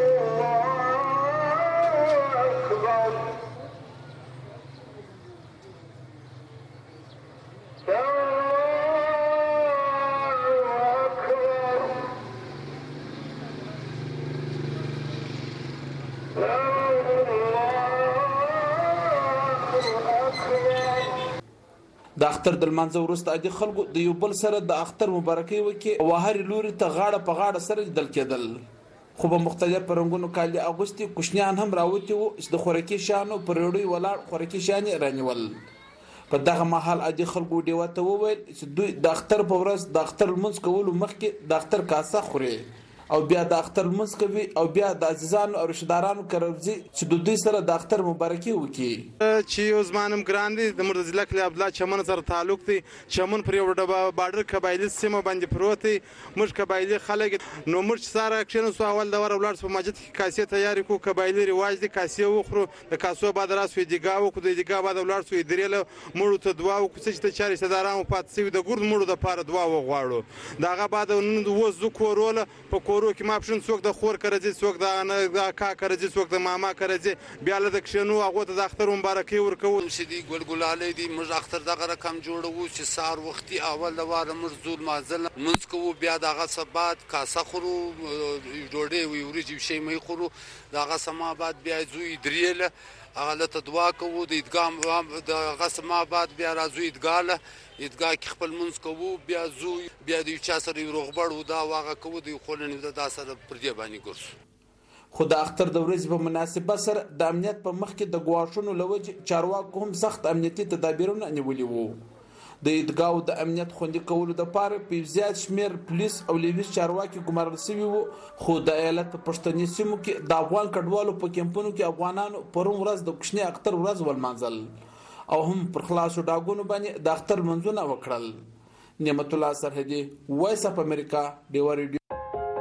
د اختر د لمانځه وروسته عادي خلکو د یو بل سره د اختر مبارکي وکړي او هر لوري ته غاړه په غاړه سره لیدل کېدل. خو په مختلف رنګونو کالي اغوستي کوچنیان هم راوتي وو چې د خوراکي شیانو پر وړوي ولاړ خوراکي شیان رانیول. په دغه مهال عادي خلکو ډیوه ته وویل چې دوی د اختر په ورځ د اختر لمونځ کولو مخکې د اختر کاسه خوري او بیا د اختر لمونځ کوي او بیا د عزیزانو او رشتہدارانو کرځي چې د دوی سره د اختر مبارکي وکړي. چې یو زمانم ګران دي د مرزله کلی عبد الله چمن سره تعلق دي. چمن پر یو ډبه بارډر قبایلی سیمه باندې پروت دي. موږ قبایلی خلک نو موږ سره کښینو سو اول د ور ولر په مسجد کې کاسې تیاری کو قبایلی رواج دي کاسې وخورو د کاسو بعد راسو دیګاو کو د دیګا بعد ولر سو دریله مړو ته دعا وکړو چې چاري صدارانو پاتې د ګورد مړو د پاره دعا وغواړو. داغه بعد نن و زو کوروله په کورو کې ما پښن څوک د خور کرځي څوک د کا کرځي څوک د ماما کرځي بیا له کښینو هغه ته د اختر مبارکي ورکو. سیدی ګل ګلالې دي موږ اختر دغه رقم جوړو چې سار وختي اول د واره موږ زول مازل منځ کوو بیا دغه سبات کاسه خورو ډوډۍ وی ورجی شي مې خورو دغه سما بعد بیا زوی دریله هغه ته دعا کوو د ادغام د غسما بعد بیا راځو ادګاله ادګا کې خپل منځ کوو بیا زوی بیا د چا سره روغبړ و دا واغه کوو د خلنو د داسره پر دې باندې ګرځو. خو د اختر د ورځې په مناسبت سره د امنیت په مخ کې د ګواښونو لوجه چارواکو هم سخت امنیتي تدابیرونه نیولي وو. د ادګاو د امنیت خوندي کولو لپاره په زیات شمیر پولیس او لیویس چارواکي ګمارل شوي وو. خو د ایالت په پښتني سیمو کې د افغان کډوالو په کمپونو کې افغانانو پرون ورځ د کوچني اختر ورځ ولمانځل او هم پر خلاصو ډاګونو باندې د اختر منځونه وکړل. نعمت الله سرحدي وایس اف امریکا ډیوا ریډیو.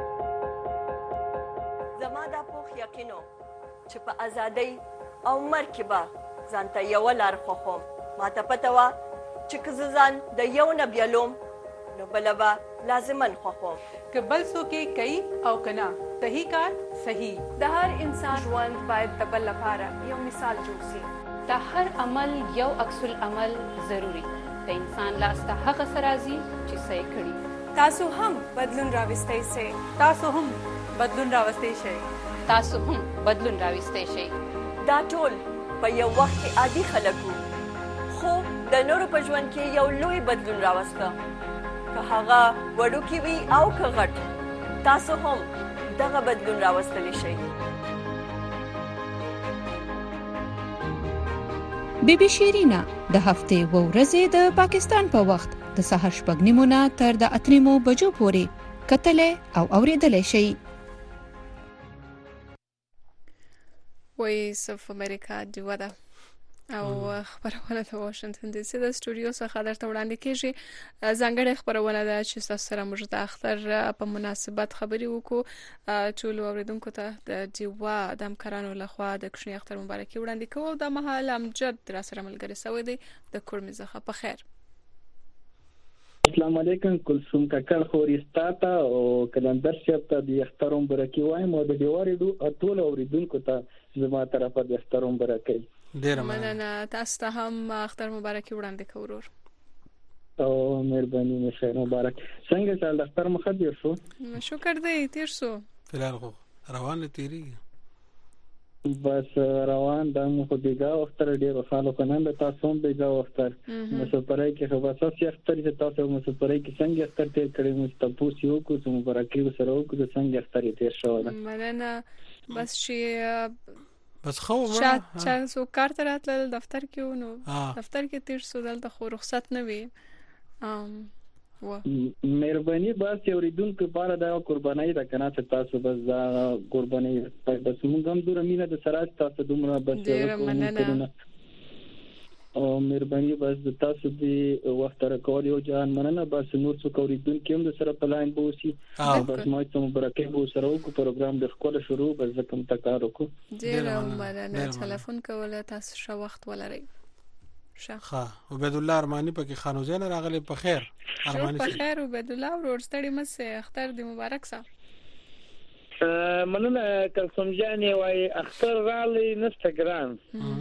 زما د پوخ یقینو چې په ازادۍ او مرکبه ځانته یو لار خوخم ماته پته وا چې که ځان د یو نه بیلوم نو بلبا لازمن خوخم که بل څوک کوي او کنا صحیح کار صحیح. د هر انسان ژوند باید د بل لپاره یو مثال جوړ شي. د هر عمل یو عکس العمل ضروری د انسان لاس ته هغه سرازي چې صحیح کړي. تاسو هم بدلون راوستئ شئ. تاسو هم بدلون راوستئ شئ. تاسو هم بدلون راوستئ شئ. دا ټول په یو وخت کې عادي خلک وو خو د نورو په ژوند کې یو لوی بدلون راوسته. که هغه وړوکی وي او که غټ تاسو هم دغه بدلون راوستلی شئ. بی بی شیرینا د هفتې و ورځې د پاکستان په وخت د سهار شپږ نیمو نه تر د اتو نیمو بجو پورې کتلې او اوریدلې شي. وایس اف امریکا ډیوا ده او خبرونه د واشنگټن ډي سي د سټوډیو څخه درته وړاندې کیږي. ځانګړې خبرونه ده چې تاسو سره موږ د اختر په مناسبت خبري وکړو. ټول اوریدونکو ته د ډیوا د همکارانو لخوا د کوچني اختر مبارکي وړاندې کوو. د مهال امجد را سره ملګری سوی دی د کورمې څخه په خیر. السلام علیکم کلثوم کاکړ خوريستا او کلندر شپ ته د اختر مبارکي وایم او د ډیوا ریډیو ټول اوریدونکو ته زما طرفه د اختر مبارکي. ډیر مننه. تاسو ته هم اختر مبارکي وړاندې کوو. او مهرباني مشه مبارک. څنګه چې اختر مخ دې شو؟ شکر دې تیر شو. فلال خو روان تیری بس روان د مو خو دیګه اختر ډیر خالو کنن د تاسو هم دیګه اختر مسافرای کې خو بس اسی اختر چې تاسو مسافرای کې څنګه اختر تیر کړی مو تاسو یو کو چې مبارکي وسره وکړو څنګه اختر تیر شو. مننه. بس چې بس خو شات چې سو کار ته راتل دفتر کې نو دفتر کې تیر سو دلته خو رخصت نه وي. ام مهرباني بس اوریدونکو لپاره دا قرباني ده کنه چې تاسو بس دا قرباني بس موږ هم دوره مینه د سره تاسو دومره بس وکړو او مهرباني بس د تاسو دی وخت راکول یو جان مننه بس نور څو اوریدونکو هم د سره په لاین بوسي بس ما ته مبارکي بو سره کو پروګرام د خپل شروع بس کوم تکار وکړو ډیر مننه ټلیفون کوله تاسو شو وخت ولرئ ښه عبید الله ارمانی پکې خانوزین راغلی په خیر ارمانی په خیر عبید الله ورور ستړي مسه اختر دی مبارک صاحب مننه کلسم جان وای اختر رالی نستګرام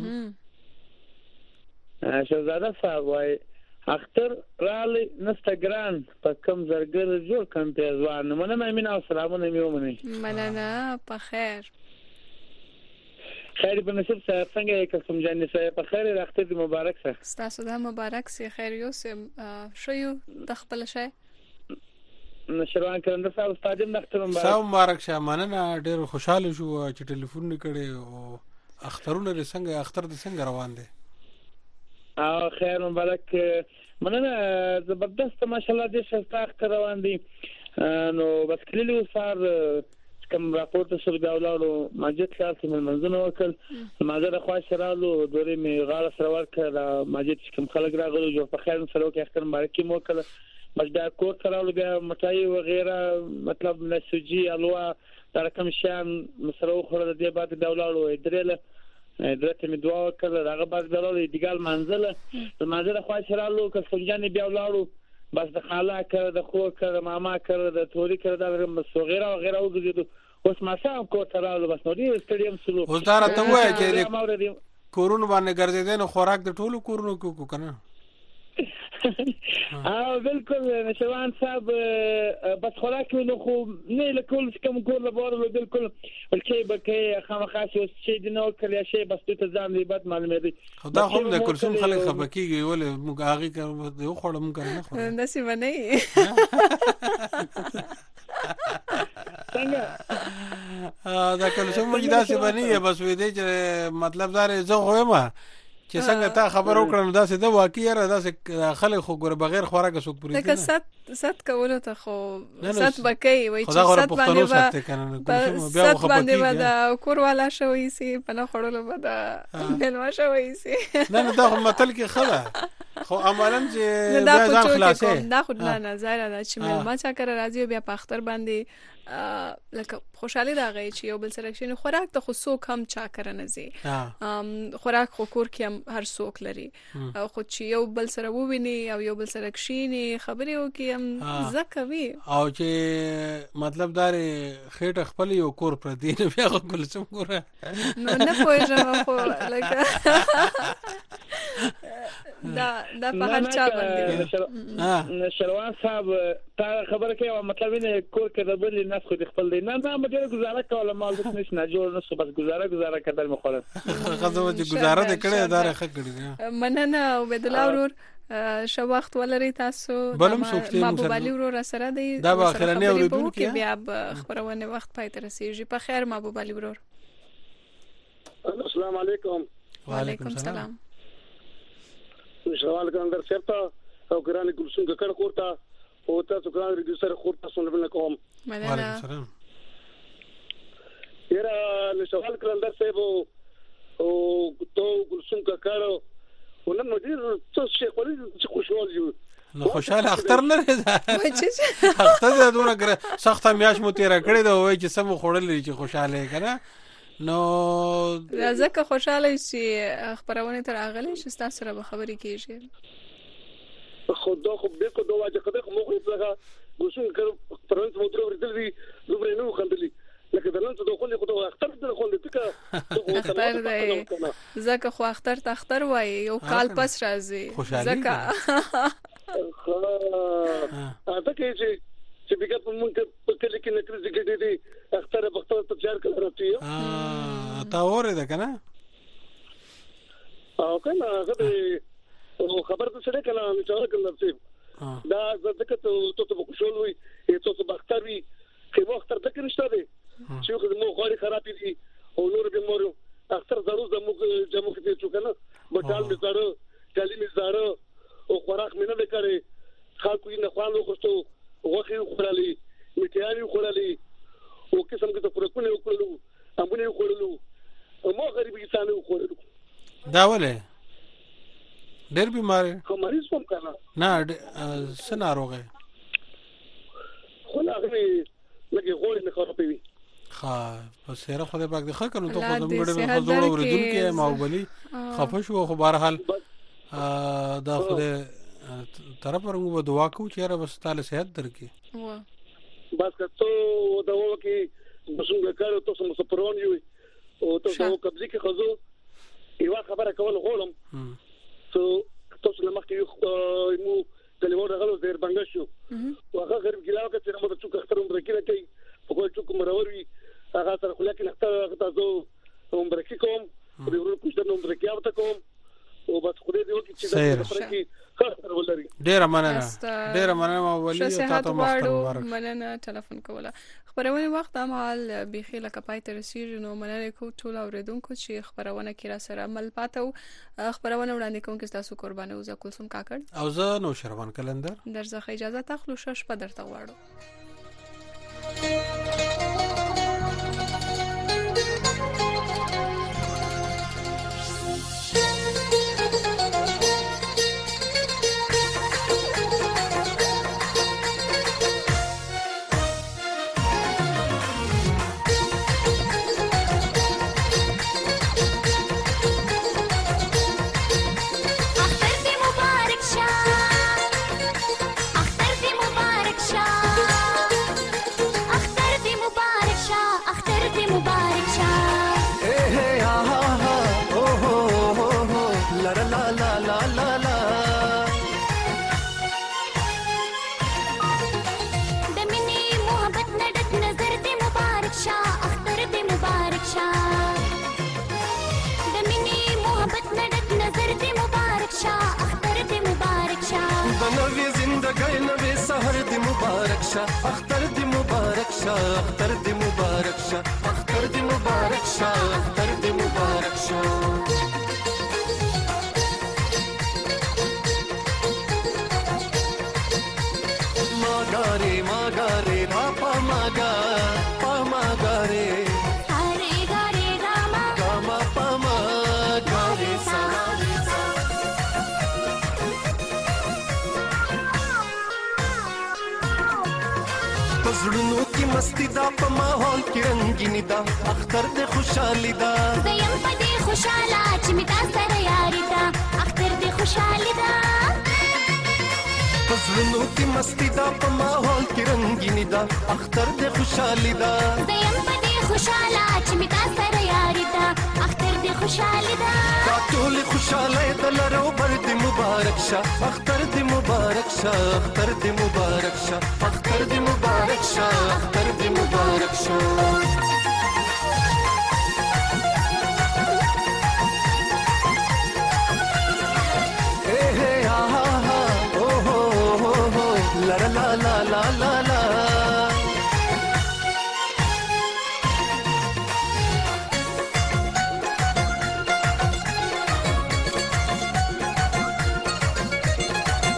شهزاده صاحب وای اختر رالی نستګرام په کم زرګر جوړ کم پیزوان مننه امین او سلامونه میومنه مننه په خیر خیر په نصیب سره څنګه کلسم جان سره په خیر اختر دی مبارک سره تاسو د مبارک سي خیر یو سم شو یو د خپل شي نشروان کړه تاسو استاد د اختر مبارک سلام مبارک شه مننه ډیر خوشاله شو چې ټلیفون نکړي او اخترونه څنګه اختر د څنګه روان دي او خیر مبارک مننه زبردست ماشاءالله دې شفاف اختر روان دي نو بس کلیو سار کوم راپورټ شو دا ولاړو ماجد خلاص من منځنه وکړ ماجد خواش رالو دوري می غاړه سره ورکړه ماجد کوم خلک راغلو جو په خیر سره کې اختر مبارکي مو کړه بس دا کور سره بیا مټای و غیره مطلب نسوجي الوا دا کوم شان سره خور د دې بعد دا ولاړو درېله درته می دعا وکړه هغه بعد دا ولاړو دیګال منځله ماجد خواش رالو که څنګه بیا ولاړو بس د خاله کړه د خور کړه ماما کړه د توري کړه دا بس وغیرہ وغیرہ وګړو اوس ما سم کو تراله بس نو دې سټډیم سلو اوس دا راته وایي چې کورونو باندې ګرځیدل نو خوراک د ټولو کورونو کو کو کنه اه بالکل نشوان صاحب بس خوراک نو خو نه لکول کوم کور له بوره بالکل ولکې بکې خامخاس یو شي د نو کړی شي بس ته ځان دی بد معلومه دي خدا خو د کلثوم خلک خبکیږي ول موږ هغه کوم یو خړم کنه خو نصیب نه څنګه دا کلثوم موږ داسې باندې بس وې دې چې مطلب دا زه خو ما چې څنګه تا خبر وکړم دا څه د واقعي را دا څه خلک خو ګور بغیر خوراک سوق پوری نه که ست ست کولو ته خو ست بکې وای چې ست باندې با ست باندې دا کور والا شوی سي په نه خړلو به دا بلوا شوی سي نه نه دا متل کې خلا خو عملاً چې دا ځان خلاصې دا خو نه نظر دا چې ملما چا کر راځي بیا په اختر باندې لکه خوشحالي راغی چې یو بل سره شنو خوراک ته خو څوک هم چا کرنه زی خوراک خو کور کې هم هر څوک لري خو چې یو بل سره وویني او یو بل سره کښینی خبرې وکي هم زکوي او چې مطلب دا خېټه خپل یو کور پر دی نه بیا خپل څوم ګوره نو نه پوهیږم خو لکه دا دا په هر چا باندې شروان صاحب تا خبره کوي مطلب نه کور کې د بل نه خو خپل دی نه نه مګر گزاره کوله مال د نش نه جوړ نه بس گزاره گزاره کړل مخاله خزو چې گزاره د کړه دا رخه کړی مننه عبید الله ورور شو وخت ولري تاسو ما بوبالي ورور سره دی دا به اخرنی اوریدونکو بیا خبرونه وخت پای تر رسیږي په خیر ما بوبالي ورور السلام علیکم وعلیکم السلام شوال کاندر سپتا او ګرانې کلثوم ککړ کوړتا او تاسو ګران ريډيوسر کوړتا سنبل کوم وعلیکم السلام یرا شوال کاندر سپو او تو کلثوم ککړ ونن مدیر څه شي خوري چې خوشحال یو نو خوشاله اختر نه ده اختر دونه ګره سخت میاش مو تیر کړی دا وای چې سم خوړل چې خوشاله کنه نو ځکه خوشاله شي خبرونه تر اغلی چې تاسو سره به خبرې کیږي خدا خو به کو دوه چې کده مو خو څنګه ګوښن کړ پرونت مو درو ورتلې زبر نه خندلې لکه دلته ته خو خو اختر ته خو دې اختر دی ځکه خو اختر ته اختر وای یو کال پس راځي ځکه اته کې چې چې بګه په مونږ په کلی کې نکري ځګې دي اختر په اختر ته تیار کړل راځي اه تا وره ده کنه او کنه هغه خبر ته سره کله چې څنګه کړل دا ځکه ته ته په خوشول وي ته ته بختر وي چې وخت تر تک نشته دي چې خو مو غوړي خراب دي او نور به مورو اختر ضرور د مو جمع کې څه کنه بټال می زاره کلی می زاره او خوراک مینه وکړي خلکو یې نه خوان وکړو وخت خورالي میټیاري خورالي او قسم کې ته پرکونه وکړو امونه وکړو مو غریب انسان وکړو دا ولې ډېر بیمار خو مریض هم کنه نه څه ناروغه خو لا غني لکه غوړ نه خرابوي ها په سره خو دې پاک دي خو کنه ته خو دې مړ نه حضور اوریدل کې ماوبلي خفش خو بهر حال دا خو دې طرف ورغو دعا کو چې را بس تعالی صحت درکې بس کته دوا کې بسنګ کارو تاسو مو سپرون یو او تاسو قبضه کې خزو یو خبره کول غولم ته تاسو نه مخکې مو کلیمو راغلو زیر بنګ شو واغه غریب ګلاو کې چې موږ څوک اخترم درکې کوي په کوم څوک مرور وي هغه سره خو لکه نختار تاسو هم درکې کوم په دې ورو کوم نوم درکې اوته کوم او بس خو دې وکړي چې دا فرقي خاطر ولري ډیر مننه ډیر مننه ولي تاسو مخکې مننه ټلیفون کوله خبرونه وخت عمل بيخي لکه پای تر رسیدو نو مننه کو ټول اوریدونکو چې خبرونه کې را سره عمل پاتو خبرونه وړاندې کوم کې تاسو قربانه او زکل سم کاکړ او زه نو شروان کلندر درځه اجازه تخلو شش په درته واړو اختر دی مبارک شاه اختر دی مبارک شاه اختر دی مبارک شاه اختر دی مبارک شاه ماګاره ماګاره را پماګا پماګاره اره ګاره راما کما پماګاره سلام زړونو کې مستی دا په ماحول کې رنگینی دا اختر دې خوشحالي دا زیم په دې خوشاله چې می تاسو سره یاري دا اختر دې خوشحالي دا زړونو کې مستی دا په ماحول کې رنگینی دا اختر دې خوشحالي دا زیم په دې خوشاله چې می تاسو سره یاري دا اختر دې خوشحالي دا دا ټول خوشاله د لرو بر دې مبارک شه اختر دې مبارک شه اختر دې مبارک شه اختر دې مبارک شه اختر دې مبارک شه اے ہے ها ها او هو هو هو لا لا لا لا لا لا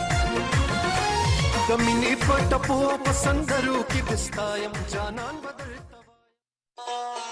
کمینی پټ په پسندرو کې دستایم جانان بدل